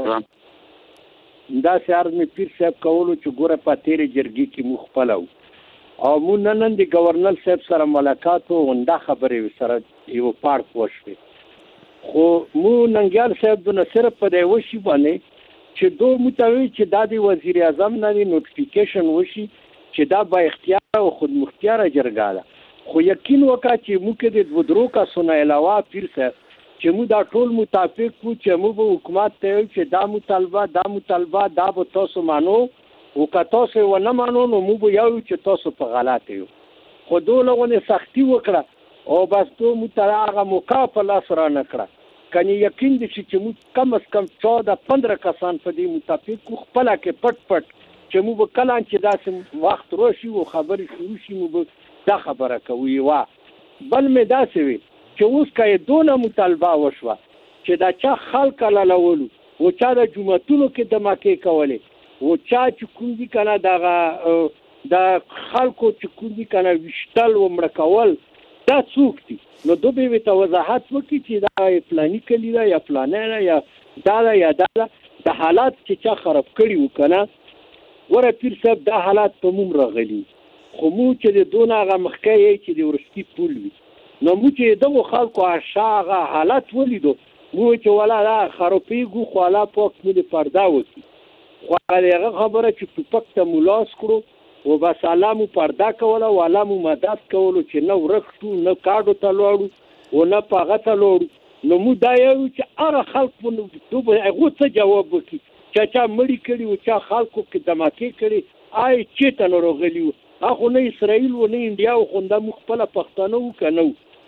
L: مې پیر صاحب کولو چې ګوره په تېرې جرګې کې موږ خپله وو او مو نن د ګورنر صاحب سره ملاقات و دا خبرې سره یو پارک وشوې خو مو ننګیال صاحب دونه صرف په دې وشي باندې چې دو متوي چې دا د وزیر اعظم نه نوټیفیکیشن وشي چې دا با اختیار او خود مختار جرګه ده. خو یقین وکړه چې موږ د دوه درو کسونو علاوه پیر صاحب چې موږ دا ټول متفق وو چې موږ به حکومت ته وایو چې دا مطالبه دا به تاسو مانو او که تاسو یې ونه مانو نو موږ به یو چې تاسو په غلطه یو. خو دوی غونې سختي وکړه او بس دوی موږ ته هغه موقع په لاس را نه کړه. کنی یقین دي چې موږ کم از کم 14-15 کسان په دې متفق وو خپله کې پټ چې موږ به کله چې داسې وخت راشي او خبرې شروع شي موږ به دا خبره کوو. بل مې داسې وي چې اوس که یې دونه مطالبه وشوه چې دا چا خلک حلالولو او چا د جوماتونو کې دماکې کولې او چا چې کوم دي که نه دغه د خلکو چې کوم دي که نه ویشتل و مړه کول دا څوک دي؟ نو دوی به ورته وضاحت وکړي چې دا فلاني کلي ده یا فلانی ده یا دا ده یا دا ده. د حالات چې چا خراب کړي وو که نه وره پیر صاحب دا حالات په موږ راغلي خو موږ چې د دونه هغه مخکې یې چې د وروستي پول وي نو موږ چې دغو خلکو هغه حالت ولیدو موږ چې والا دا خرابېږو خو الله پاک مو د پرده وکړي خو هغه خبره چې ټوپک ته مو لاس کړو او بس الله مو پرده کوله او الله مو مدد کولو چې نه ورک شو نه کاډو ته لاړو او نه په هغه ته لاړو نو موږ دا یو چې هغه خلک دوی به هغو څه جواب وکړي چا مړي کړي او چا خلکو کې دماکې کړي آی چېرته نه راغلي وو. خو نه اسرائیل و نه انډیا و خو دا موږ خپله پښتانه وو که نه وو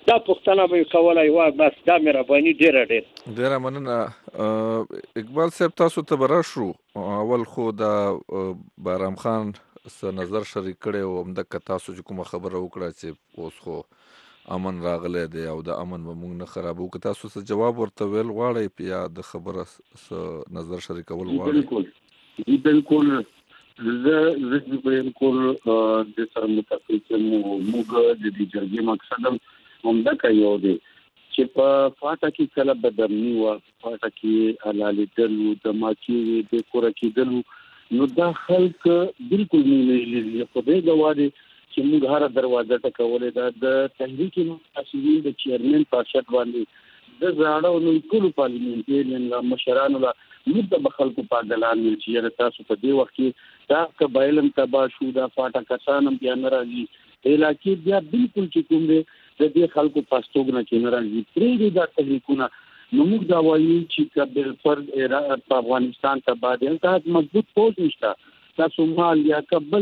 L: دا پوښتنه به کولای و. بس دا مهرباني ډیره
E: مننه. اقبال صاحب تاسو ته به راشو. اول خو دا بارام خان څه نظر شریک کړی او همدغه تاسو چې کومه خبره وکړه چې اوس خو امن راغلی دی او د امن به موږ نه خرابو. که تاسو څه جواب ورته ویل غواړئ یا د خبره څه نظر شریکول غواړئ؟
J: بالکل زه بالکل د سره متفق یم. موږ د دې جرګې مقصد همدغه یو دی چې په فاټه کې کله بدامني وه، فاټه کې حلالېدل وو، د ماچې وې، د کوره کېدل، نو دا خلک بالکل نه ویلي. خدای ګواه دی چې موږ هره دروازه ټکولې ده. د تحریک المعترضین د چیرمن په شرط باندې د زاړه او نوي ټولو پارلیمنټریان له مشرانو له موږ د خلکو پاګلان ویل چې یاره تاسو په دې وخت کې دا قبایل هم تباه شو، دا فاټه کسان هم بیا نه راځي، علاقې بیا بالکل چې کوم دی د دې خلکو په ستوګنه کې نه راځي. پرېږدي دا تحریکونه. نو موږ دا وایو چې که بالفرض په افغانستان تباه دی، هلته مضبوط فوج نشته. تاسو مال یا کبل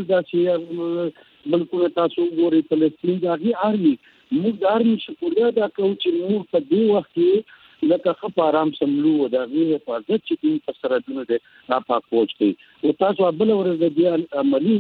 J: داسې بالکل تاسو وګورئ فلسطین د هغې آرمي، موږ د آرمي شکریا دا کوو چې موږ په دې وخت کې لکه ښه په آرام سملو و د هغې حفاظت چې کوم په سرحدونه دی دا پاک فوج کوي. او تاسو بله ورځ د دې عملي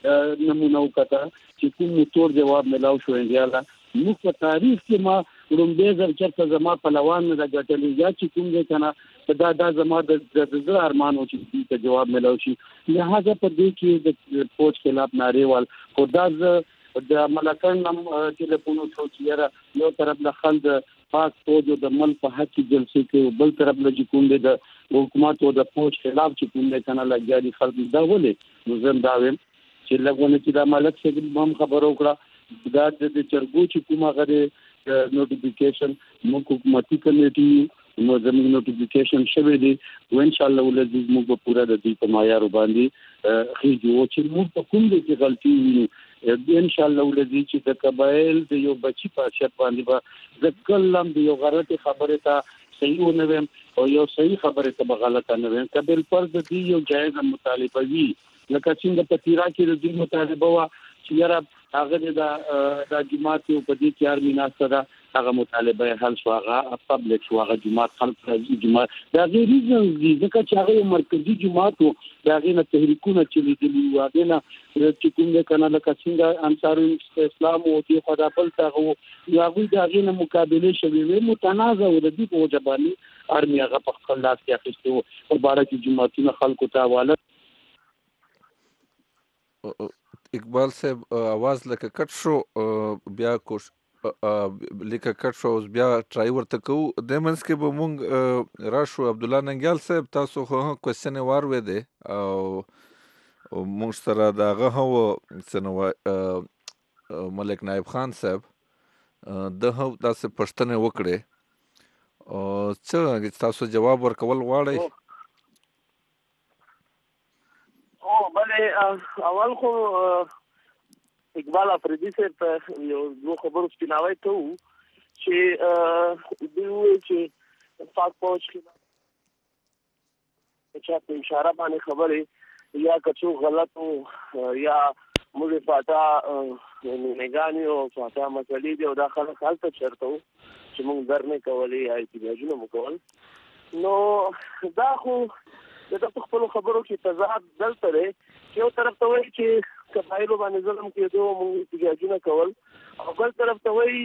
J: نمونه وکړه چې کوم موتور جواب ملاو شو انډیا. موږ په تاریخ کې ما لومبې ځل چېرته زما پهلوان نه ده ګټلی یا چې کوم دی که نه دا زما د زړه ارمان و چې دې ته جواب ملاو شي. لهذا په دې کې د فوج خلاف نارې وال. خو دا زه د ملکن هم ټلیفون وشو چې یاره یو طرف له خلک پاک فوج او د ملک په حق کې جلسې کوي، بل طرف له چې کوم دی د حکومت او د فوج خلاف چې کوم دی که نه لګیا دي خلک. دا ولې؟ نو زه هم دا وایم چې لږونه چې دا ملک صاحب هم خبره وکړه دا د چرګو چې کوم هغه د نوټیفیکیشن موږ حکومتي کمیټي نو زموږ نوټیفیکیشن شوی دی او ان شاء الله ولې موږ به پوره د دې په معیار باندې خېږو چې موږ په کوم ځای کې غلطي وینو. ان شاء الله ولې چې د قبایل د یو بچی په شرط باندې به د کلم د یو غلطي خبره ته صحیح ونه ویم او یو صحیح خبره ته به غلطه نه ویم. کبل پر د دې یو جایز مطالبه وي لکه څنګه په تیرا کې د دې مطالبه وا چې یاره هغه د جماعت په دې کې ارمي ناسته ده، هغه مطالبه حل شو، هغه پبلک شو، هغه جماعت خلک راځي جماعت دا غیر ریزن دي ځکه چې هغه مرکزی جماعت او دا غیر نه تحریکونه چې لیدلی و هغه نه چې کوم د کنه لکه څنګه انصار اسلام او دی خدا بل تاغه یاغوی دا غیر نه مقابله شوی وي متنازع و د دې په وجبانی ارمي هغه په خپل لاس کې اخیستو او بارکه جماعتونه خلکو ته حواله.
E: اقبال صاحب आवाज لکه کټ شو بیا کوش لکه کټ شو بیا ټرای ورته کوو د منځ کې به مونږ راشو. عبد الله ننګیال صاحب تاسو خو کوېسچن واروي دي او مونږ سره دغه هو څنګه ملک نایب خان صاحب د هو تاسو پښتنه وکړي او څه تاسو جواب ورکول غواړئ؟
F: بلې اول خو اقبال افریدي صاحب یو دوه خبرو سپیناوی کوو چې دوی وایي چې پاک فوج کې چا په اشاره باندې خبرې یا که څوک غلط وو یا موږ فاټا نګانې او فاټا مسلې دي او دا خلک هلته چېرته وو چې موږ درنې کولې یا احتجاجونه مو کول. نو دا خو د خپلو خبرو کې تضاد دلته دی چې یو طرف ته وایي چې قبایلو باندې ظلم کېدو موږ احتجاجونه کول او بل طرف ته وایي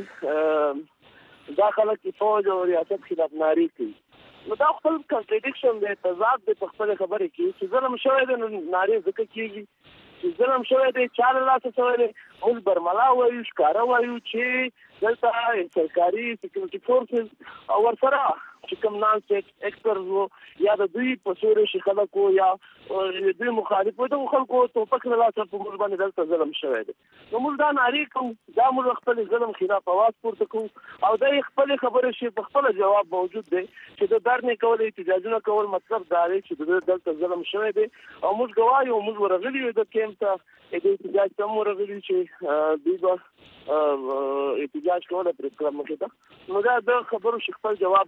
F: چې دا خلک چې فوج او ریاست خلاف نارې کوي. نو دا خپل کنټرډکشن دی، تضاد دی په خپلې خبرې کې چې ظلم شوی دی نو نارې ځکه کېږي چې ظلم شوی دی چا له لاسه شوی دی. موږ برملا وایو ښکاره وایو چې دلته سرکاري سکیورټي فورسز او ورسره چې کوم نان سټیټ ایکسپرټس وو یا د دوی په سوري شي خلکو یا دوی مخالف وو د خلکو توپک له لاسه په موږ باندې دلته ظلم شوی دی. نو موږ دا نارې کوو، دا موږ خپل ظلم خلاف اواز پورته کوو او دا خپلې خبرې شي په خپل جواب موجود دی چې د درنې کول احتجاجونه کول مطلب دا دی چې دلته ظلم شوی دی او موږ ګواه یو موږ ورغلي یو د کیمپ ته د احتجاج ته ورغلي چې دوی به احتجاج کوله پریس کلب مخې ته. نو دا د خبرو شي خپل جواب موجود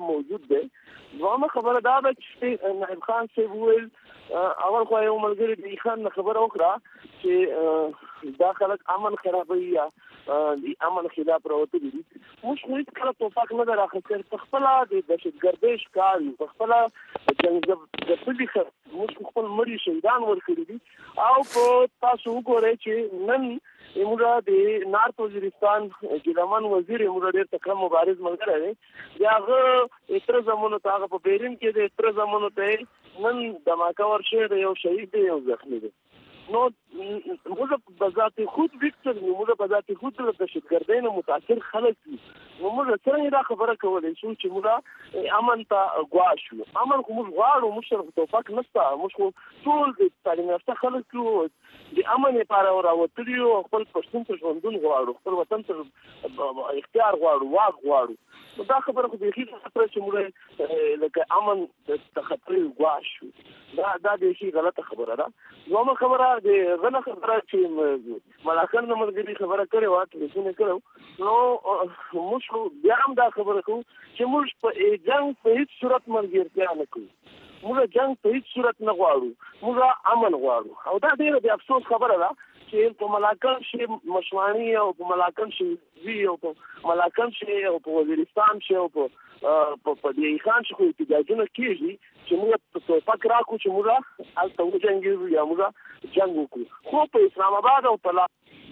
F: دی. دوامه خبره دا ده چې نایب خان صاحب وویل اول خو یو ملګري د خان خبره وکړه چې دا خلک امن خرابوي یا د امن خلاف راوتلي دي. موږ خو هیڅ کله توپک نه ده راخیستل، په خپله د دهشتګردۍ ښکار یو، په خپله جنګځپلي موږ خپل مړي شهیدان ورکړي دي. او په تاسو وګورئ چې نن موږ د نارت وزیرستان ګیلمن وزیر موږ ډېر تکړه مبارز ملګری دی، د هغه اتره زمونو ته هغه په بیرین کې د اتره زمونو ته نن دماکه ورشوی دی، یو شهید دی یو زخمی دی. نو موږ په ذات خود ویکتور نو موږ په ذات خود له دهشتګردۍ نه متاثر خلک یو. نو موږ څنګه دا خبره کولی شو چې موږ امن ته ګواښ شو؟ امن خو موږ غواړو، موږ سره توپک نشته، موږ خو ټول د تعلیم یافته خلک یو، د امن لپاره راوتلي یو، خپل پښتون ته ژوندون غواړو، خپل وطن ته اختیار غواړو، واک غواړو. نو دا خبره خو بیخي خطره چې موږ لکه امن ته خطرې ګواښ شو، دا بیخي غلطه خبره ده. دومره خبره د غله خبره چې ملاکنډ نه ملګري خبره کړې وه، ټلیفون یې کړی، نو موږ خو بیا هم دا خبره کوو چې موږ په جنګ په هېڅ صورت ملګرتیا نه کوو، موږ جنګ په هېڅ صورت نه غواړو، موږ امن غواړو. او دا ډېره د افسوس خبره ده چې په ملاکنډ شي مشواڼي او په ملاکنډ شي وي او په ملاکنډ شي او په وزیرستان شي او په دې خان شي خو احتجاجونه کېږي چې موږ توپک راکړو چې موږ هلته وجنګېږو یا موږ جنګ وکړو. خو په اسلام آباد او په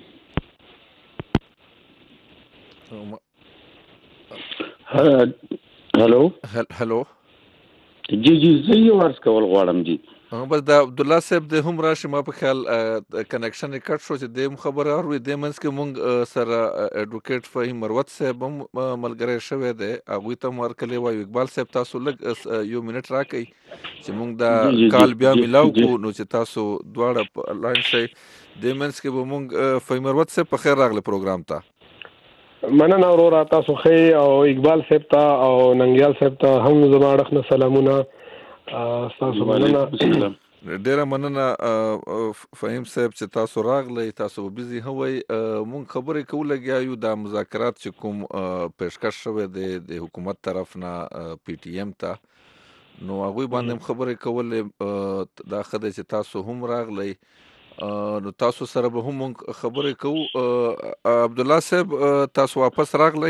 E: هلو
J: جی زه یو عرض کول غواړم. جی
E: بس د عبدالله صاحب د هم راشي، ما په خیال کنیکشن یې کټ شو چې د هم خبره اوري. د منځ کې مونږ سره اډوکیټ فهیم مروت صاحب هم ملګری شوی دی، هغوی ته مو ورکړی وایو. اقبال صاحب تاسو لږ یو منټ راکئ چې مونږ دا کال بیا میلاو کړو، نو چې تاسو دواړه په لاین شئ. د منځ کې به مونږ فهیم مروت صاحب په خیر راغلی پروګرام ته.
M: مننه وروره، تاسو ښه او اقبال صاحب ته او ننګیال صاحب ته هم زما اړخ نه سلامونه. تاسو مننه،
E: ډیره مننه فهیم صاحب چې تاسو راغلی. تاسو بيزي هوئ، مونږ خبرې کوو لګیا یو د مذاکرات چې کوم پیشکش شوی دی د حکومت طرف نه پی ټی ایم ته، نو هغوی باندې هم خبرې کولې. دا ښه دی چې تاسو هم راغلی، نو تاسو سره به هم مونږ خبرې کوو. عبدالله صاحب تاسو واپس راغلی؟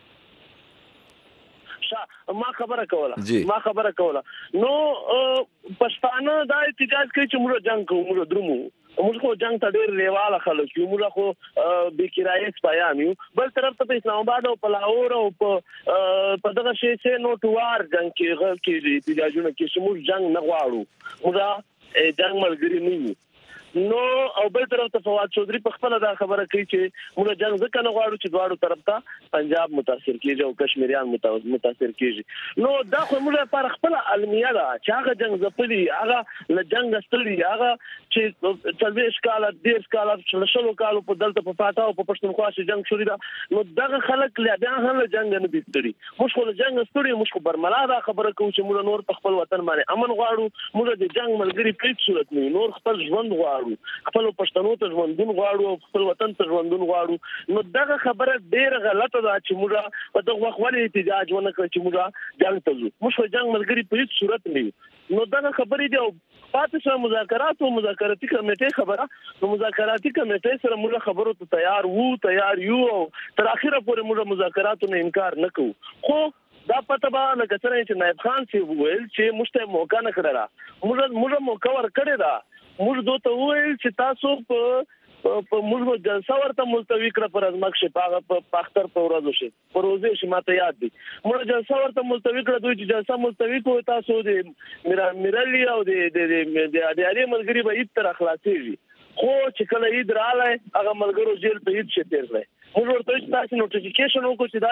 F: ما خبره کوله نو پښتانه دا احتجاج کوي چې موږ جنگ کوو، موږ درومو، موږ خو جنگ ته ډېر لیواله خلک یو، موږ خو بې کرایې سپایان یو. بل طرف ته په اسلام آباد او په لاهور او په دغه شی سه نوټوار جنگ کې احتجاجونه کې چې موږ جنگ نه غواړو، موږ جنگ ملګري نه یو. نو او بل طرف ته فواد چودھری په خپل دا خبره کوي چې موږ جنگ ځکه نه غواړو چې دواړو طرف ته پنجاب متاثر کیږي او کشمیریان متاثر کیږي. نو دا خو موږ لپاره خپل علمیه ده چې هغه جنگ ځپلي، هغه له جنگ ستړي، هغه چې 40 کال 10 کال 16 کال په دلته په پاتا او په پښتونخوا کې جنگ شوی دا، نو دغه خلک لا بیا هم جنگ نه بيستړي. موږ خو له جنگ ستړي، موږ خو برملا دا خبره کوو چې موږ نور په خپل وطن باندې امن غواړو، موږ د جنگ ملګری په هیڅ صورت نه، نور خپل ژوند غواړو، خپل پښتنو ته ژوندون غواړو او خپل وطن ته ژوندون غواړو. نو دغه خبره ډیره غلطه ده چې موږ په دغه وخت باندې احتجاج ونه کړو چې موږ جنگ ته ځو. موږ جنگ ملګری په هیڅ صورت نه. نو دغه خبرې دی او پاتې شو مذاکرات او مذاکراتي کمیټې خبره. نو مذاکراتي کمیټې سره موږ خبرو ته تیار یو او تر اخره پورې موږ مذاکراتو نه انکار نه کوو. خو دا پته به لکه څنګه چې نایب خان سی وویل چې موږ ته موقع نه کړله، موږ موقع ورکړې ده. موږ دوی ته وویل چې تاسو په موږ جلسه ورته ملتوي کړه پر ازمک شي په اختر په ورځو شي په روزه شي، ماته یاد دي. موږ جلسه ورته ملتوي کړه، دوی چې جلسه ملتوي کوي تاسو د میرالي او د علي ملګری به هیڅ تر اخلاصيږي. خو چې کله عید رااله هغه ملګرو جیل په هیڅ شي تیر کړی. موږ ورته چې تاسو نوټیفیکیشن وکړو چې دا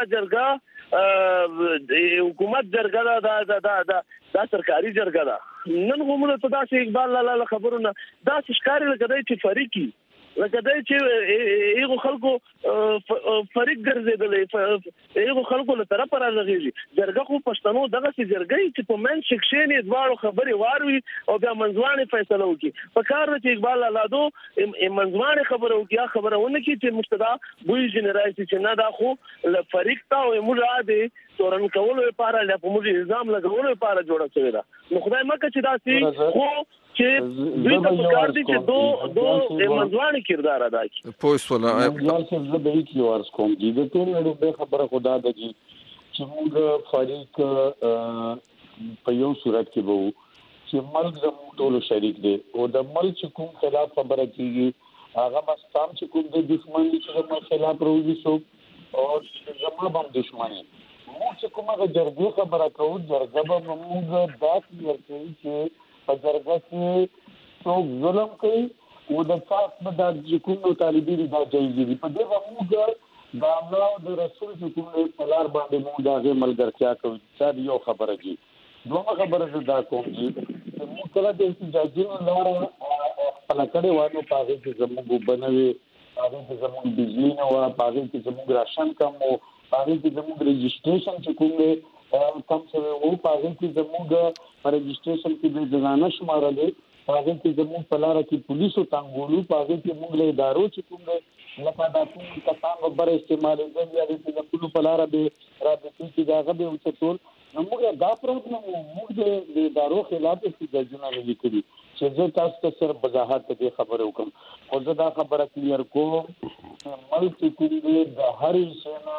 F: جرګه د حکومت جرګه دا سرکاري جرګه ده. نن موږ ته دا چې اقبال لاله خبرونه دا ښکاري لکه دی چې فریقي، لکه دی چې یو خلکو فریق ګرځېدلې، یو خلکو له طرفه راغلي. جرګه خو پښتنو دغه چې جرګه چې په من سیکشن یې دواړو خبرې واروي او بیا منځوانه فیصله وکړي. په کار چې اقبال لادو منځوانه خبره وکړي، خبره ونه کړي چې مستدا بوی جنرال چې نه دا خو له فریق ته او موږ تورن کولو لپاره لا په موږ نظام لګولو لپاره جوړه شوې ده. نو خدای مکه چې داسې خو چې دوی ته پکار دي چې دو منځوانه کردار ادا کړي.
E: پوسوله
J: یال څه زه به هیڅ ورس کوم دي د ټول نړۍ خبره خدا ده چې موږ فریق په یو صورت کې وو چې ملک زموږ ټول شریک دی او د ملک کوم خلاف خبره کیږي هغه بس تام چې کوم د دښمن چې زموږ خلاف روزي شو او زموږ هم دښمني موږ چې کومه جرګه خبره کوو جرګه به موږ داسې ورکوي چې په جرګه کې څوک ظلم کوي او د څاک په د کوم طالبي دا جایز دي په دې موږ دا الله د رسول چې کوم په لار باندې موږ دغه ملګرتیا کوي چې یو خبره دي دوه خبره دا کوم چې موږ کله د احتجاجونو لار خپل کړي وانه پاږي چې زموږ بنوي هغه چې زموږ بجلی نه و پاږي چې زموږ راشن کم او پاږي چې زموږ رجسټریشن چې کوم کم څه وو پاږي چې زموږ رجسټریشن کې د ځانه شمارلې پاږي چې زموږ په لار کې پولیسو تنګولو پاږي چې موږ له ادارو چې کوم لکه دا کوم کسان وبره استعمال کوي یا د خپل په لار به رابطې کې دا غبه او ټول نو موږ دا پروګرام موږ د ادارو خلاف استجابه نه لیکلي چې زه تاسو ته سره وضاحت دې خبره وکم او زه دا خبره کلیر کوم ملک کې د هر سینا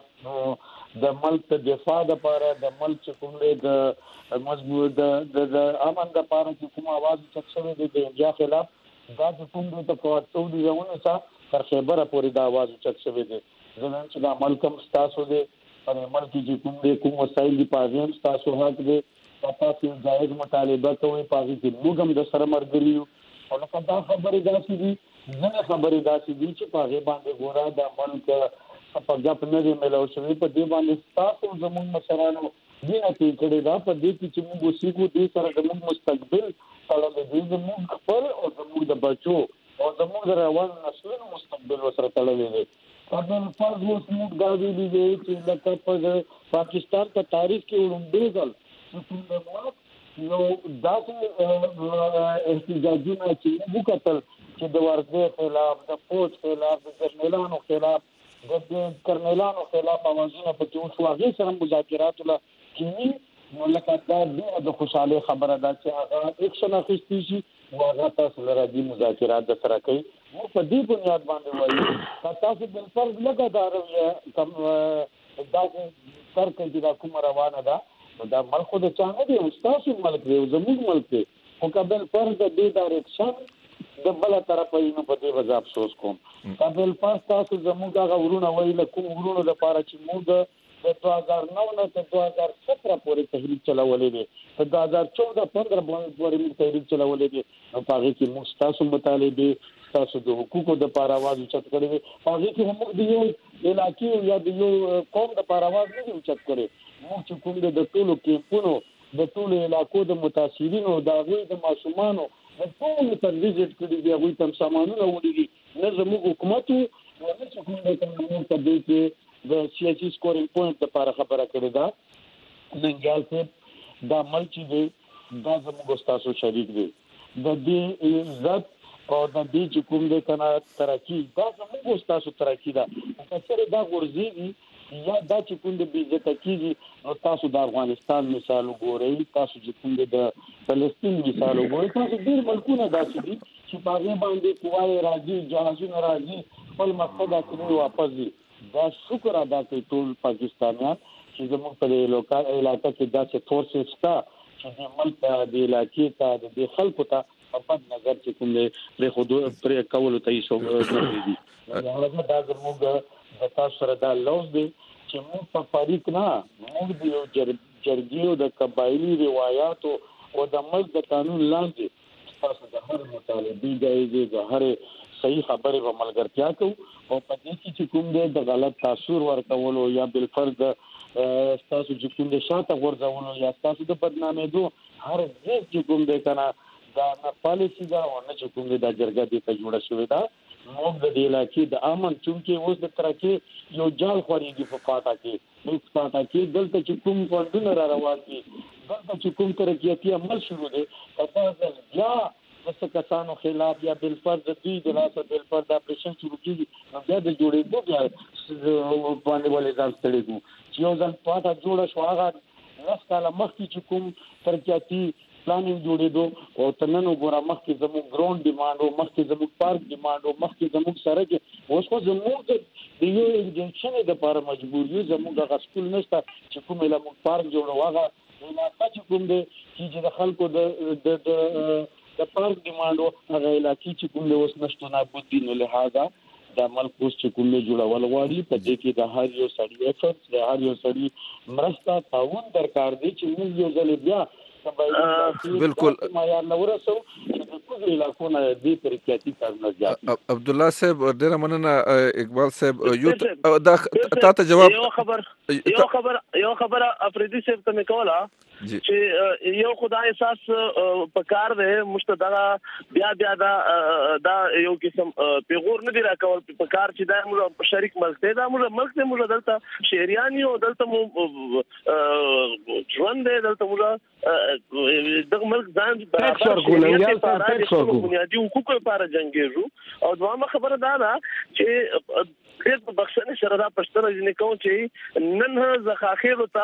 J: د ملک د دفاع لپاره د ملک کوم د مضبوط د امن لپاره چې کوم आवाज چکشوي د انډیا خلاف دا کوم د تقاطع دي ونه تر خبره پورې دا आवाज چکشوي دي ځکه چې دا ملکم تاسو دې پر ملک چې کوم وسایل دي پاغیم تاسو حق دې تاسو جایز مطالبه کوي پاږي چې موږ هم د سره مرګري او نو دا خبره داسې دي نه خبره داسې دي چې پاږي باندې ګورا د ملک په ځپ نه دی ملو شوی په دې باندې تاسو زموږ مشرانو دې کې کړي دا په دې کې چې موږ سیګو دې سره زموږ مستقبل تړل دي زموږ خپل او زموږ د بچو او زموږ د روان نسلونو مستقبل وسره تړل دي قبل فرض اوس موږ دا ویلي دي چې لکه په پاکستان په تاریخ کې وړاندې ځل نو داسې احتجاجونه چې موږ کتل چې د ورځې خلاف د فوج خلاف د جرنیلانو خلاف د کرنیلانو خلاف اوازونه په توګه واغې سره مذاکرات ولا کینی نو لکه دا د خوشاله خبره ده چې هغه اکشن اخیستي شي او هغه تاسو لپاره د مذاکرات د سره کوي نو په دې بنیاد باندې وایي تاسو بل فرض لګادار کم دا تر کې دا کوم روانه ده دا ملک د چانه دی تاسو ملک دی زموږ ملک دی او قبل فرض د دې ډایرکشن د بل طرفه یې په دې وجه افسوس کوم قبل فرض تاسو زموږ غوړونه ویل کوم غوړونه د پاره چې موږ د 2009 نه تر 2017 پورې تحریک چلاولې دي په 2014-15 پورې موږ تحریک چلاولې دي نو هغه کې موږ تاسو مطالبه تاسو د حقوقو د پاره आवाज اوچت کړی هغه کې موږ د یو علاقې یا د یو قوم د پاره आवाज نه اوچت کړی موږ چې کوم د ټولو کیمپونو د ټولو علاقو د متاثرینو د غوي د ماشومانو د ټولو تر ویزټ کړي دی غوي تم سامانونه وړي نه زموږ حکومت نه چې کوم د قانون په دې کې د سیاسي سکورینګ پوینټ لپاره خبره کړې ده ننګال څخه دا ملک دی دا زموږ تاسو شریک دی د دې عزت او د دې چې کوم د کنا ترقی دا زموږ تاسو ترقی ده چې دا ورزي یا دا چې کوم د بیزت کیږي او تاسو د افغانستان مثال وګورئ تاسو چې کوم د فلسطین مثال وګورئ تاسو ډیر ملکونه داسې دي چې په هغه باندې قوای راځي جهازونه راځي خپل مقصد ته واپس دي دا شکر ادا کوي ټول پاکستانیان چې زموږ په لوکال علاقې کې داسې فورسز شته چې د ملک د علاقې ته د خلکو ته په نظر چې کوم له خود پر کول ته یې شو دي هغه دا زموږ د تاسو سره دا لوز دی چې موږ په فریق نه موږ د یو جرګې او د قبایلی روایتو او د ملک د قانون لاندې تاسو د هر مطالبه دی د هر صحیح خبره په ملګرتیا کوو او په دې کې چې کوم د غلط تاثیر ورکولو یا بل فرض تاسو چې کوم د شاته ورځولو یا تاسو د بدنامېدو هر څه چې کوم د کنه دا نه پالیسی دا او نه چې کوم د جرګه د ته جوړه شوې ده موږ د علاقې د امن چونکه اوس د ترکه یو جال خوريږي په پاتا کې هیڅ پاتا کې دلته چې کوم فندونه را روان دي دلته چې کوم ترقیاتي عمل شروع دي تاسو یا د کسانو خلاف یا بل فرض دوی د لاسه بل فرض اپریشن شروع کیږي نو بیا د جوړېدو بیا باندې ولې ځان ستړي کو چې یو ځل پاټه جوړه شو هغه راستاله مخکې چې کوم ترقیاتي پلانینګ جوړېدو او تنن وګوره مخکې زموږ ګراوند ډیماند او مخکې زموږ پارک ډیماند او مخکې زموږ سړک اوس خو زموږ د یو انجنشن لپاره مجبور یو زموږ د سکول نشته چې کوم له موږ پارک جوړو هغه علاقه چې کوم دی چې د خلکو د پارک ډیماند هغه علاقې چې کوم له اوس نشته نابود دي نو لہذا د عمل کوس چې کوم له جوړول غواړي په دې کې د هر یو سړي افورت د هر یو سړي مرسته تعاون درکار دی چې موږ یو ځل بیا
E: بالکل عبد الله صاحب ډیره مننه اقبال صاحب یو تا جواب
F: یو خبر افریدي صاحب ته کوله چې یو خدای احساس پکار دی مشتدغه بیا دا یو قسم پیغور نه دی راکول پکار چې دا موږ شریک ملک دی دا موږ دلته شهريان یو دلته ژوند دی دلته موږ دغه ملک ځان برابر بنیادی حقوق لپاره جنګیږو او دوامه خبره دا ده چې ډېر په بخښنې سره دا پښتنه ځینې کوم چې نن زخاخیل ته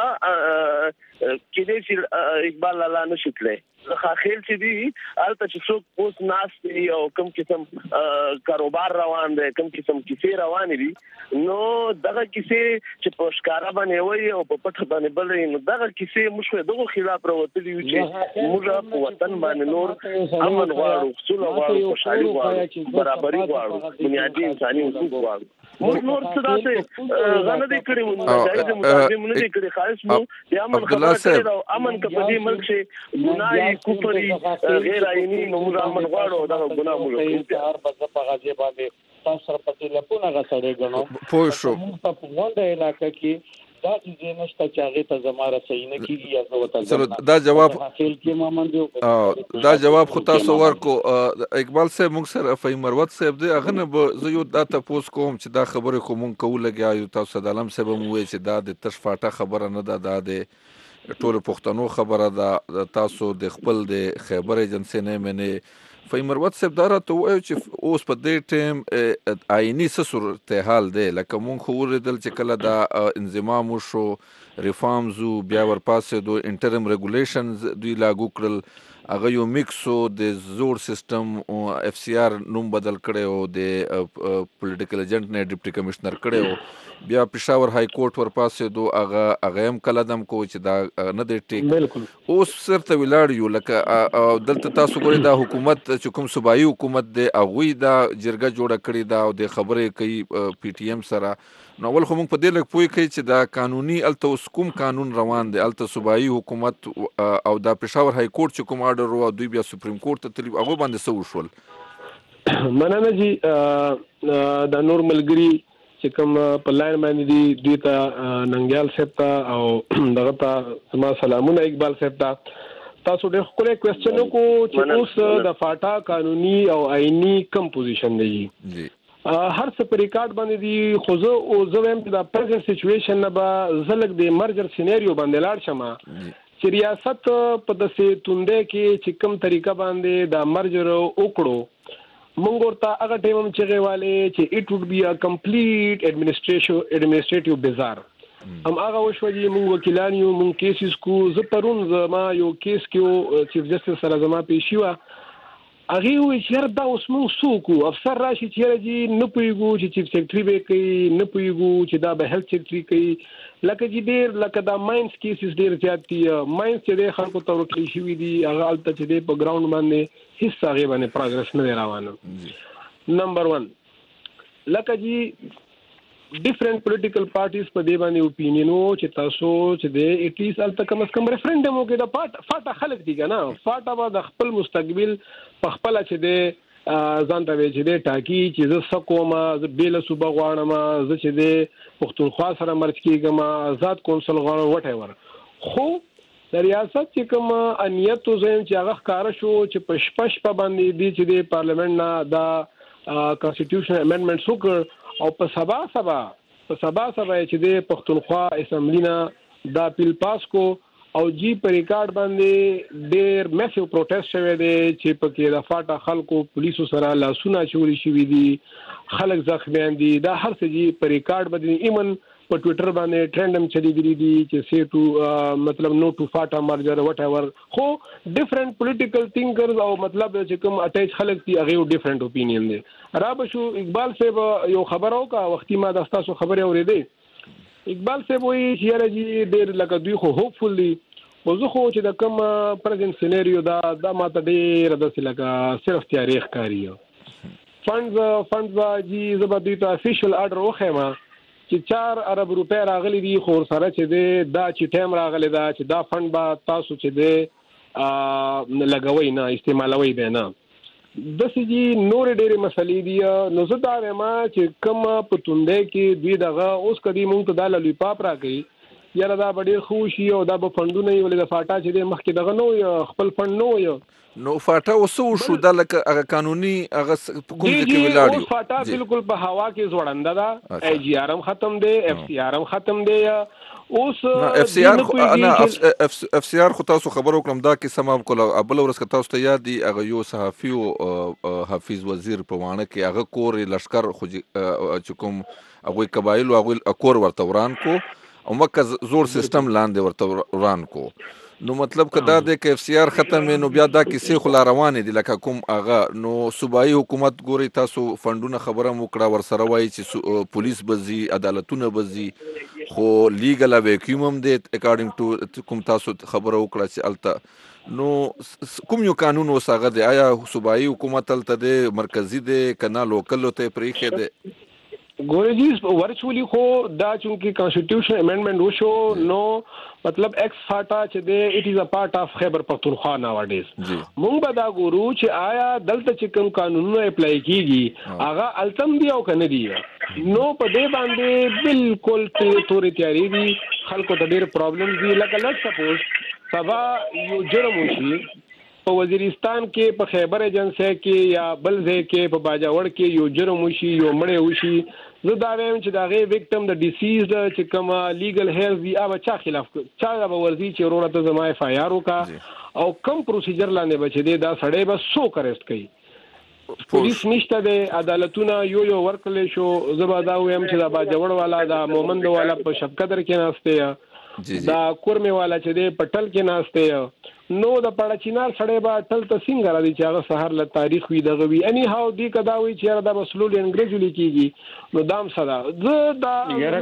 F: کېدې چې اقبال الله نشي تللی زخاخیل چې دي هلته چې څوک اوس ناست دي او کوم قسم کاروبار روان دی کوم قسم کیسې روانې دي نو دغه کیسې چې په ښکاره باندې وایي او په پټه باندې بل نو دغه کیسې موږ دغه خلاف راوتلي یو چې موږ په وطن باندې نور امن غواړو خصوصا غواړو خوشحالي غواړو برابري غواړو بنیادي انساني حقوق غواړو موږ نور څه داسې غنه دي کړي مجاهد متقدم نه دي کړي خالص مو بیا امن خبره کړي او امن که په دې ملک شي ګناي کفر غیر عیني نو موږ امن غواړو دا ګناه موږ
J: هر بځ په غازی باندې تاسو سره پتی لپونه غسړې غنو
E: پوه شو
J: په غونډه علاقې کې دا چې نشته چې هغه ته زماره صحیح نه کیږي یا نو ته
E: چلو دا جواب
J: حاصل کې ما مونږ
E: دا جواب خو تاسو ورکو اقبال صاحب موږ سره فهیم مروت صاحب دی هغه نه زه یو دا تاسو کوم چې دا خبره خو مونږ کوله غواړو تاسو د عالم صاحب مو وایي چې دا د تشفاټه خبره نه ده د ټول پښتنو خبره ده تاسو د خپل د خیبر ایجنسی نه منه فهیم مروت صاحب دا راته وایي چې اوس په دې ټیم آئینی صورتحال دی لکه مونږ خو ولیدل چې کله دا انضمام وشو ریفارمز بیا ورپاسې دو انټرم ریګولیشنز دوی لاګو کړل هغه یو میکسو د زوړ سیستم اف سی آر نوم بدل کړي او د پولیټیکل ایجنټ نه ډیپټي کمشنر کړي او بیا پېښور های کورټ ورپاسې دو هغه هم کلدم کو چې دا نه دی ټیک اوس سرته ولاړ یو لکه دلته تاسو ګورئ دا حکومت چې کوم صوبایي حکومت دی هغوی دا جرګه جوړه کړې ده او د خبرې کوي پی ټی ایم سره نو اول خو موږ په دې لږ پوه کوي چې دا قانوني الته اوس کوم قانون روان دی الته صوبایي حکومت او دا پېښور های کورټ چې کوم آرډر و دوی بیا سپریم کورټ ته تللي هغوی باندې څه وشول
M: مننه جی دا نور ملګري چې کوم په لاین باندې دي دوی ته ننګیال صاحب ته او دغه ته زما سلامونه اقبال صاحب ته تاسو ډېر ښکلی کوېسچن وکړو چې اوس د فاټا قانوني او آئیني کم پوزیشن دی هر څه په ریکارډ باندې دي خو زه وایم چې دا پرزنټ سچویشن نه به زه لږ د مرجر سیناریو باندې لاړ شم چې ریاست په داسې توندې کې چې کوم طریقه باندې دا مرجر وکړو موږ ورته هغه ټایم هم چغې والې چې اټ وډ بي ا کمپلیټ ایڈمنسټریټیو بیزار هم هغه وشو چې موږ وکیلان یو موږ کیسز کو زه پرون زما یو کیس کې چیف جسټس سره زما پیشي وه هغه وی چې دا اوس موږ څوک افسر راشي چې راځي نه پوهیږو چې چیف سیکرټري به کوي نه پوهیږو چې دا به هیلث سیکرټري کوي لکه چې ډېر لکه دا ماینس کیسز ډېر زیات دي ماینس چې د خلکو ته ورکړي شوي دي هغه هلته چې دی په ګراوند باندې هېڅ هغې باندې پروګرس نه دی روانه نمبر 1 لکه چې ډیفرنٹ پولیټیکل پارټیز په دې باندې اوپینین وو چې تاسو چې د ایټلیست هلته کم از کم ریفرنډم وکړي د فاټا خلک دي که نه فاټا به د خپل مستقبل په خپله چې دی ځان ته وایي چې دی ټاکي چې زه څه کوم زه بېله صوبه غواړم زه چې دی پښتونخوا سره مرچ کېږم آزاد کونسل غواړم وټ ایور خو د ریاست چې کوم امنیت وزیم چې هغه ښکاره شو چې په شپه باندې دی چې دی پارلمنټ نه دا کانسټیټیوشن امندمنټس وکړ او په سبا چې د پښتونخوا اسمبلی نه دا بیل پاس کو او جی په ریکارډ باندې ډېر میسیو پروټیسټ شوی دی چې پکې د فاټا خلکو پولیسو سره لاسونه چوري شوي دي، خلک زخمیان دي، دا هر څه جی په ریکارډ باندې ایمن په ټویټر باندې ټرند هم چلیدلی دي چې سی ټو مطلب نو ټو فاټا مرجر وټ ایور. خو ډیفرنٹ پولیټیکل تھینکرز او مطلب چې کوم اٹیچ خلک دي هغه ډیفرنٹ اپینین دي. را بشو اقبال صاحب یو خبرو کا وختي ما د تاسو خبره اورېدې. اقبال صاحب وایي چې یاره جی ډېر لکه دوی خو هوپفل دي، خو زه خو چې د کوم پرزنټ سینریو دا ماته ډېره داسې لکه صرف تیارې ښکاري. فنډز جی زه به دوی ته افیشل آرډر وښیم چې 4 ارب روپۍ راغلي دي، خو ورسره چې دی دا چې ټایم راغلی دا چې دا فنډ به تاسو چې دی لګوئ نه استعمالوئ دی نه. داسې جی نورې ډېرې مسلې دي. نو زه دا وایم چې کوم په توندۍ کې دوی دغه اوس کدي مونږ ته دا لولیپاپ راکوي، یاره دا به ډېر ښه وشي او دا به فنډونه یې ولې د فاټا چې دی مخکې دغه نه وي خپل فنډ نه وي.
E: نو فاټا اوس وشو دا لکه هغه قانوني هغه په کوم ځای کې ولاړ
M: یو فاټا بالکل په هوا کې زوړنده ده، ای جی آر هم ختم دی، اف سی آر هم ختم دی. اوس
E: اف سی آر اف سی آر خو تاسو خبرو کړم دا کې سم کوله بل ورځ که تاسو ته یاد دي هغه یو صحافي او حفیظ وزیر په وانه کې هغه کور لشکر خو چې کوم هغه قبایل او هغه کور ورته وران کو او مکه زور سیستم لاندې ورته وران کو. نو مطلب که دا دی که اف سی آر ختم نو بیا دا کیسې خو لا روانې دي لکه کوم هغه نو صوبایي حکومت ګوري تاسو فنډونه خبره مو کړه ورسره وایي چې پولیس بزي عدالتونه بزي، خو لیګل ویکیوم هم دی اکارډینګ ټو کوم تاسو خبره وکړه چې الته نو کوم یو قانون اوس هغه دی؟ آیا صوبایي حکومت الته دی مرکزي دی که نه لوکل ته پرېښی دی؟
M: ګورجیز ورچولی خو دا چونکی کانسټیټیوشن امندمنت وشو نو مطلب ایکس فاټا چې دی اټ از ا پارت اف خیبر پختونخوا ناوډیز. مونږ به دا ګورو چې آیا دلته چې کوم قانونونه اپلای کیږي هغه التم دی او کنه دی. نو په دې باندې بالکل تورې تیاری دي، خلکو ته ډېر پرابلم دي. لکه لیټ سپوز سبا یو جرم وشي په وزیرستان کې په خیبر ایجنسی کې یا بل ځای کې په باجوړ کې یو جرم وشي یو مړی وشي، زه دا وایم چې د هغې ویکټم د ډیسیز چې کومه لیګل هیلز وي هغه چا خلاف چا به ورځي چې وروره ته زما اف آی آر وکړه او کم پروسیجر لاندې به چې دی دا سړی به څوک اریسټ کوي. پولیس نشته دی، عدالتونه یو ورکړلی شو. زه به دا وایم چې دا باجوړ والا دا مومند والا په شب قدر کې ناستی، دا کورمې والا چې دی په ټل کې ناستی، نو د پړه چینار سړی به ټل ته څنګه راځي چې هغه سهار له تاریخ وي دغه وي. اني هاو دی که دا وایي چې یاره دا به سلولي انګریزولي کېږي نو دا هم څه ده. زه دا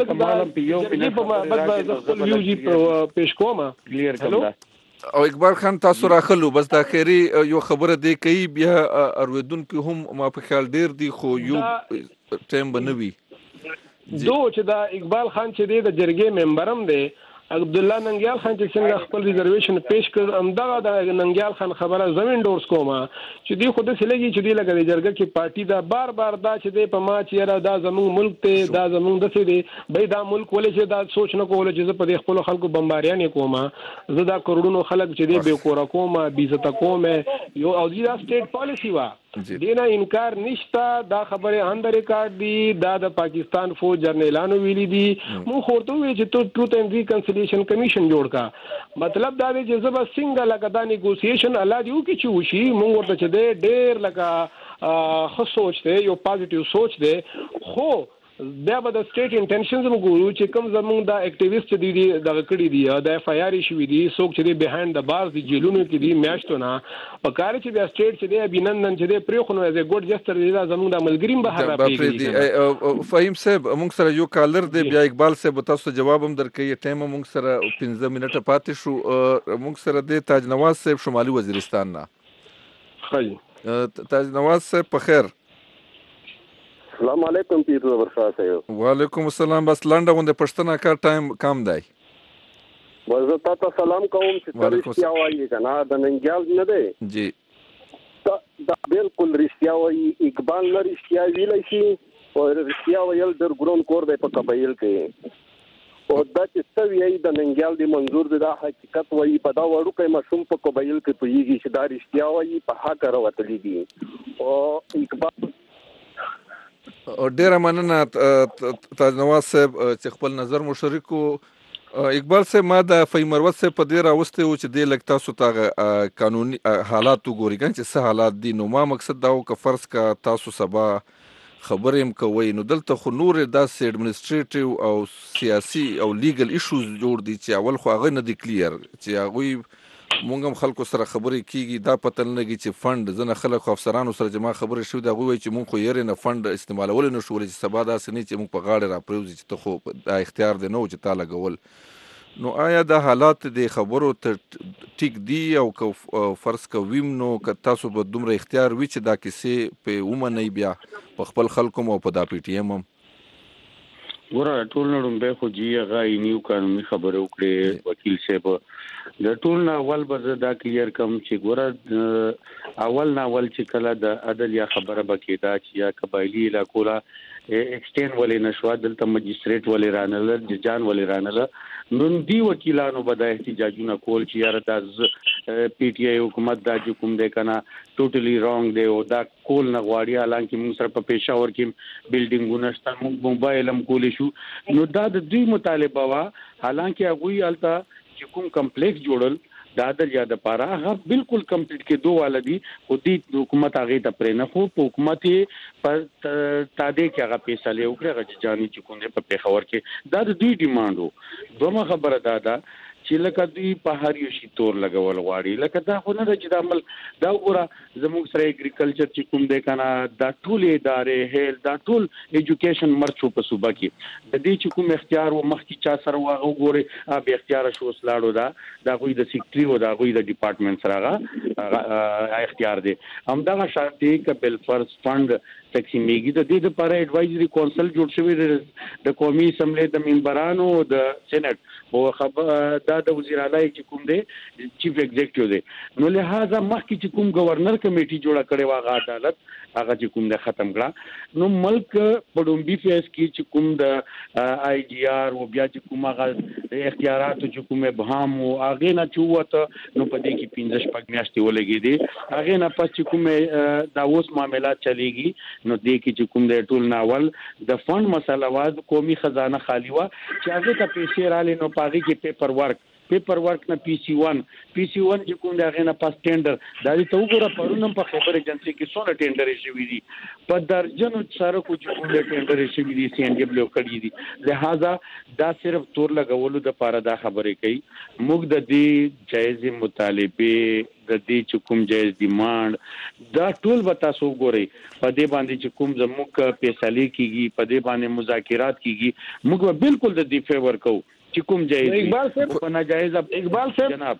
M: خپل ویو جي پیش کوم.
E: او اقبال خان تاسو راخلو بس د اخري یو خبره دی کوي بیا ارویدونکو هم ما په خیال ډیر دی خو یو ټایم به نه وي.
M: دو چې دا اقبال خان چې دی د جرګې ممبر هم دی، عبدالله ننګیال خان چې څنګه خپل ریزرویشن پیش کړ همدغه د ننګیال خان خبره زمین ډورس کومه چې دوی خو داسې لګي چې دوی لکه د جرګه کې پارټي دا بار دا چې دی په ما چې یاره دا زموږ ملک دی دا زموږ داسې دی بی دا ملک ولې چې دا سوچ نه کوله چې زه په دې خپلو خلکو بمباریانې کومه، زه دا کروڑونو خلک چې دی بې کوره کومه بېعزته کومه یو او دا سټیټ پالیسي وه دینا انکار نشته. دا خبره آن د ریکارډ دي، دا د پاکستان فوج جرنیلانو ویلي دي. مونږ ورته وویل چې ته ټروت اینډ ریکنسیلیشن کمیشن جوړ کا. مطلب دا دی چې زه به څنګه لکه دا نیګوسیشن الله دې وکړي چې وشي. مونږ ورته چې دی ډېر لکه ښه سوچ دی، یو پازیټیو سوچ دی، خو بیا به د سټیټ انټینشنز هم ګورو چې کوم زمونږ دا اکټیویسټ دي دغه کړي دي د اف آی آر شوي دي، څوک چې دی بهاینډ د بارز دي جیلونو کې دي میاشتو نه په کار چې بیا سټیټ چې دی ابینندن چې دی پرېښو نو ایز ا ګوډ جسټر دی دا زمونږ د ملګري هم بهر راپرېږدي.
E: فهیم صاحب موږ سره یو کالر دی بیا اقبال صاحب تاسو ته جواب هم درکوي. ټایم موږ سره 15 منټه پاتې شو. موږ سره دی تاج نواز صاحب شمالي وزیرستان نه. تاج نواز صاحب په خیر.
N: السلام علیکم پیر زبر شاه صاحب.
E: وعلیکم السلام. بس لنډه غونډه پښتنه کا ټایم کم دی.
N: زه تاسو سلام کوم چې رښتیا وایي کنه د ننګیال نه دی
E: جی
N: دا بالکل رښتیا وایي. اقبال نه رښتیا ویلی شي او رښتیا ویل در ګرون کور دی په قبایل کې او دا چې څه وایي د ننګیال دی منظور دی دا حقیقت وایي. په دا وړوکی ماشوم په قبایل کې پوهېږي چې دا رښتیا وایي په حق راوتلي دي او اقبال
E: ډیره مننه تاج نواز صاحب چې خپل نظر مو شریکو. اقبال صاحب ما د فهیم مروت صاحب په دې راوستی و چې دې لږ تاسو ته قانوني حالات وګورئ کنه چې څه حالات دي. نو ما مقصد دا و که فرض کا تاسو سبا خبرې هم کوئ نو دلته خو نورې داسې اډمنسټریټیو او سیاسي او لیګل ایشوز جوړ دي چې اول خو هغه نه دي کلیر چې هغوی مونږ هم خلکو سره خبرې کیږي دا پته نه لګي چې فند ځنه خلک خو افسرانو سره چې ما خبرې شوې دي هغوی وایي چې مونږ خو یېرې نه فند استعمالولی نه شو چې سبا داسې نه چې مونږ په غاړې راپرېوځي چې ته خو دا اختیار دی نه و چې تا لګول. نو آیا دا حالات د خبرو ټیک دی او که فرض کویم نو که تاسو به دومره اختیار وي چې دا کیسې په ومنئ بیا په خپل خلکو او په دا پی ټي ایم هم
O: ګوره ټول نه لومبی خو جي هغه نیو قانوني خبرې وکړې وکیل صاحب د ټول نه اول به زه دا کلیر کم چې ګوره اول چې کله د عدل یا خبره به کېده چې یا قبایلي علاقو لا ایکسټین ولې نشو دلته مجستریټ ولې رانله ججان ولې رانله نو دی وکیلانو به د احتجاجونه کول چې یاره دا پی ټي آی حکومت دا چې کوم دی کنه ټوټلی رانګ دی او دا کول نه غواړي حالانکه موږ سره په پېښور کې بلډینګونه شته موږ موبایل هم کولی شو نو دا د دوی مطالبه وا حالانکه هغوی هلته چې کوم کمپلیکس جوړل دا د یا د پاره هغه بالکل کمپلیټ کې دوه ولدي خو دې حکومت هغه ته پرې نه خو په حکومت پر تادې کې هغه فیصله وکړه چې جاني چې کوم په پیښور کې دا د دوی ډیماندو دوه خبره دا چې لکه دوی په هر یو شي تور لګول غواړي لکه دا خو نه چې د عمل دا وګوره زموږ سره اګریکلچر چې کوم دی کنه دا ټول ادارې هیل دا ټول ایجوکیشن مرچو په صوبه کې د دې چې کوم اختیار و مخکې چا سره واغ وګوري به اختیار شو سلاړو دا کوئی د سیکټری او دا کوئی د ډپارټمنټ سره اختیار دی هم دا شرط دی ک بل فرض فند تقسیمېږي د دې لپاره ایڈوایزري کونسل جوړ شوی د قومي اسمبلی د ممبرانو د سېنات او خبر دا د وزیر اعلی چې کوم دی چیف ایگزیکټیو دی نو لہذا مخکې چې کوم گورنر کمیټي جوړه کړې واغه عدالت هغه چې کوم د ختم کړه نو ملک په ډومبي فیس کې چې کوم د آی جی آر او بیا چې کوم هغه اختیارات چې کوم ابهام او هغه نه چوته نو په دې کې 15 شپږ میاشتې ولګې دي هغه نه پس چې کوم دا اوس معاملات چلیږي نو دې کې چې کوم د ټول ناول د فند مسله واز قومي خزانه خالی وا چې هغه ته پیسې رالې نو پاغي کې پیپر ورک نه پی سی 1 چې کوم دا غنه پاس ټینډر دا دې ته وګوره پرونم په خبر ایجنسی کې څونه ټینډر شوی دي په درجنو سره کو چې کوم ټینډر شوی دي سی ان ډبلیو کړی دي لہذا دا صرف تور لګولو د پاره دا خبرې کوي موږ د دې جایز مطالبه د دې چې کوم جایز ډیماند دا ټول به تاسو وګورئ په دې باندې چې کوم زموږ فیصله کیږي په دې باندې مذاکرات کیږي موږ بالکل د دې فیور کوو چې کوم جایز
M: اقبال صاحب
O: په ناجایز
M: اقبال صاحب
O: جناب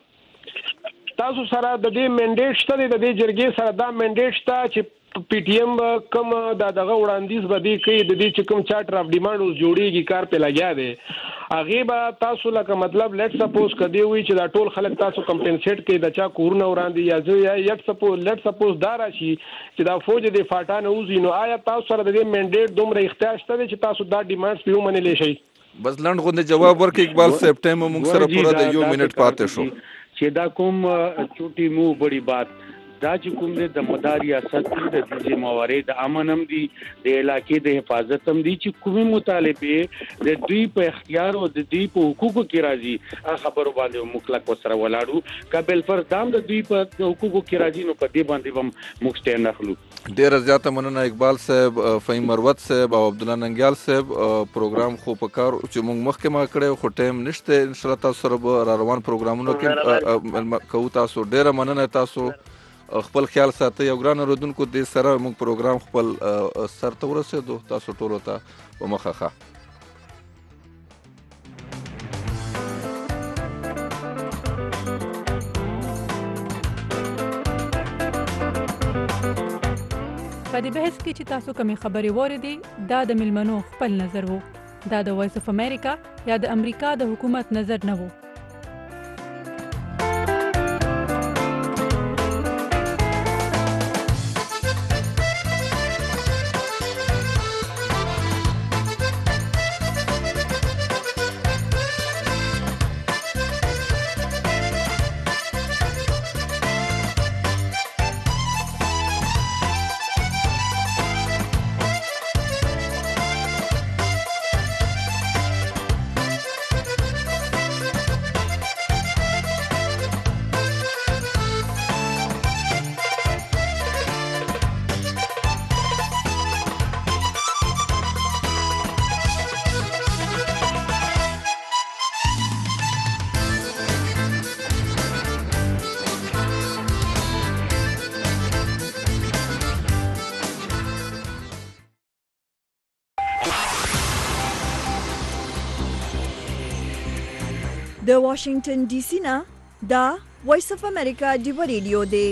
M: تاسو سره د دې منډیټ شته د دې جرګې سره دا منډیټ شته چې پی ټی ایم کوم دغه وړاندیز بده کوي د دې چې کوم چارټر اف ډیماند اوس جوړیږي کار په لګیا دی هغه به تاسو لکه مطلب لیټ سپوز کدی وی چې دا ټول خلک تاسو کمپنسیټ کوي د چا کورونه وړاندې یا لیټ سپوز دا راشي چې دا فوج د فاټان اوزي نو آیا تاسو سره د دې منډیټ دومره اختیار شته چې تاسو دا ډیماندز په ومنلې شي
E: بس لنډ غونډه جواب ورکړي اقبال صاحب ټایم موږ سره پوره د 1 منټ پاتې شو
O: چې دا کوم چوټي مو بڑی بات دا چې کوم د مدار ریاست د دې موارد د امنم دي د علاقې د حفاظت هم دي چې کومه مطالبه د دوی په اختیار او د دوی په حقوقو کې راځي خبرو باندې مخلق وسره ولاړو قبل فرض دام د دوی په حقوقو کې راځي نو په دې باندې هم مخته نخلو
E: ډیر زیاته مننه اقبال صاحب فهیم مروت صاحب او عبد الله ننګیال صاحب پروګرام خو په کار چې موږ مخکې ما کړو خو ټایم نشته ان شاء الله تاسو سره را روان پروګرامونو کې کوو تاسو ډیر مننه تاسو خپل خیال ساتئ او ګران اوریدونکو دې سره موږ پروګرام خپل سر ته ورسېدو تاسو ټولو ته په مخه ښه
P: په دې بحث کې چې تاسو کومې خبرې واورېدې دا د ملمنو خپل نظر وو دا د وایس اف امریکا یا د امریکا د حکومت نظر نه وو
D: د واشنگټن ډي سي نه دا وایس اف امریکا ډیو ریډیو دی.